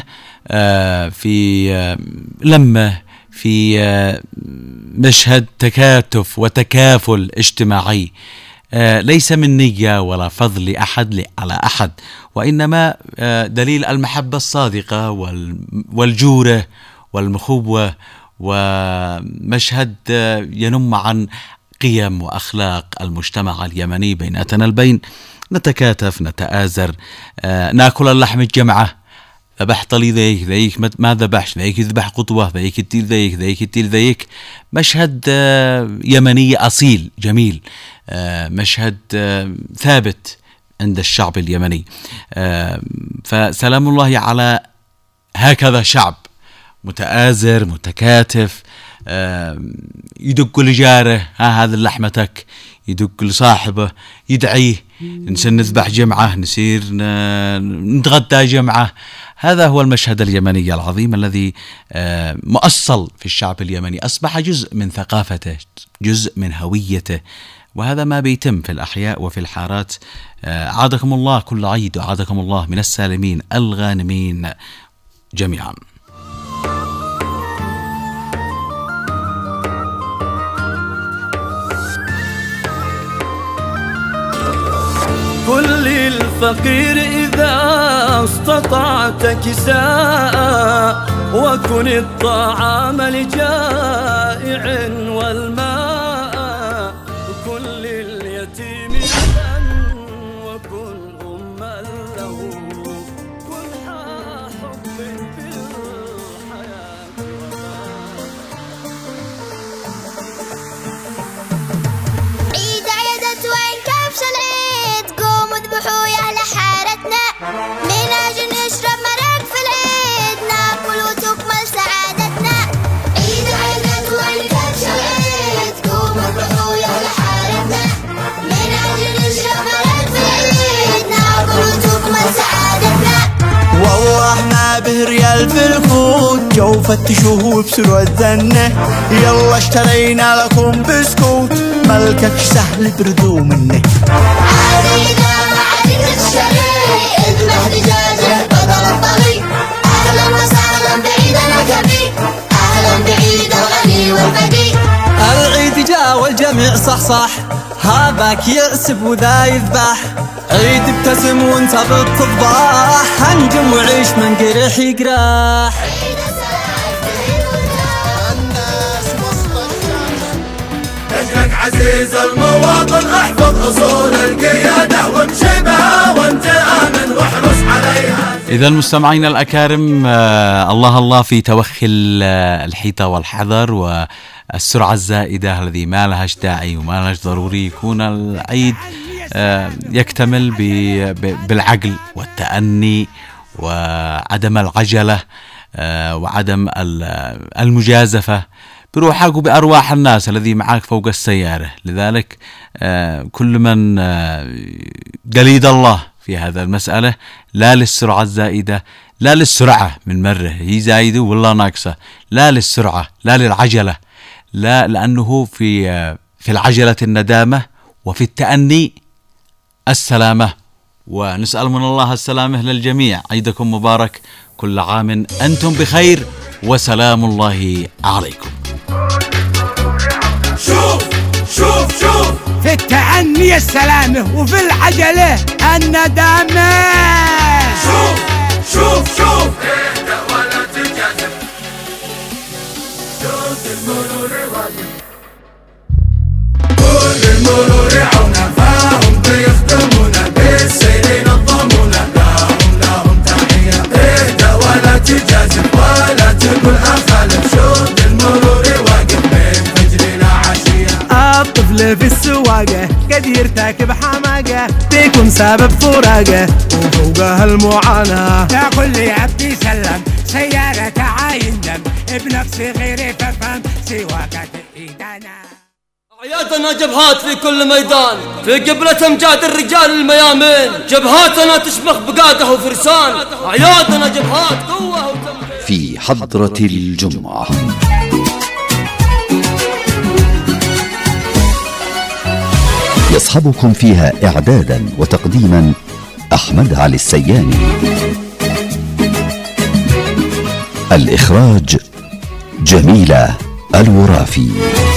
في لمة، في مشهد تكاتف وتكافل اجتماعي، ليس من نية ولا فضل لأحد على أحد، وإنما دليل المحبة الصادقة والجورة والمخوة، ومشهد ينم عن قيم وأخلاق المجتمع اليمني بيناتنا البين. نتكاتف، نتآزر، ناكل اللحم الجمعة، ذبح طلي ذيك ذيك ما ذبحش، ذيك يذبح قطوة، ذيك التيل ذيك ذيك التيل ذيك. مشهد يمني أصيل جميل، مشهد ثابت عند الشعب اليمني. فسلام الله على هكذا شعب متآزر متكاتف، يدق لجاره هذا لحمتك، يدق لصاحبه يدعيه، نسن نذبح جمعة، نسير نتغدى جمعة. هذا هو المشهد اليمني العظيم الذي مؤصل في الشعب اليمني، أصبح جزء من ثقافته، جزء من هويته، وهذا ما بيتم في الأحياء وفي الحارات. عادكم الله كل عيد، وعادكم الله من السالمين الغانمين جميعا. كل الفقير إذا استطعت كساء، وكن الطعام لجائع والماء، كل اليتيم يدا وكن أما له، كن حب في الحياة. عيد عيدت وين كبش العيد، قوموا اذبحوا يا أهل حارتنا، من أجل نشرب مرق في العيد، ناكل وتكمل سعادتنا. عيد عيدت وين كبش العيد، قوموا اذبحوا يا أهل حارتنا، من أجل نشرب مرق في العيد، ناكل وتكمل سعادتنا. والله ما به ريال في الفوت، جو فتشوه بسرعة الذنة، يلا اشترينا لكم بسكوت، ملكك سهل بردو منه. عادينا ما عادي تشتري، اذبح دجاجة بدل الطري، أهلا وسهلا بعيدنا كبير، أهلا بعيد الغني والفقير. العيد جا والجميع صح، هذاك يعسب وذا يذبح، عيد ابتسم وانت بالطباح، هنجم وعيش من قرح يقراح. نجلك عزيز المواطن، احفظ اصول القيادة وامشي بها وانت امن واحرص عليها. إذا المستمعين الأكارم، الله الله في توخي الحيطة والحذر والسرعة الزائدة الذي ما لهاش داعي وما لهاش ضروري. يكون العيد يكتمل بالعقل والتأني وعدم العجلة وعدم المجازفة بروحك وبأرواح الناس الذي معك فوق السيارة. لذلك كل من قليد الله في هذا المسألة، لا للسرعة الزائدة، لا للسرعة من مرة هي زايدة والله ناقصة، لا للسرعة، لا للعجلة، لا، لأنه في العجلة الندامة وفي التأني السلامة، ونسأل من الله السلامة للجميع. عيدكم مبارك، كل عام أنتم بخير، وسلام الله عليكم. شوف شوف شوف، في التأني السلامة وفي العجلة الندامة. شوف شوف شوف، اهدأ ولا تجازف، شوف المرور واجب، كل المرور عونا، فهم بيخدمونا بالسير نظمونا، لهم تحية، اهدأ ولا تجازف ولا تقول أخالف، شوف المرور واقف من فجرنا عشية. الطفل في السواقة قد واحد يرتكب حماقة بيكون سبب فراقة وفوقها المعاناة. يا كل عبدي سلم سيارة عاين دم بنفسي غيري ففهم سواك تأيدنا. أعيادنا جبهات في كل ميدان في قبلة أمجاد الرجال الميامين، جبهاتنا تشمخ بقادة وفرسان، أعيادنا جبهات قوة وتمكين. في حضرة الجمعة يصحبكم فيها إعدادا وتقديما أحمد علي السياني، الإخراج جميلة الورافي.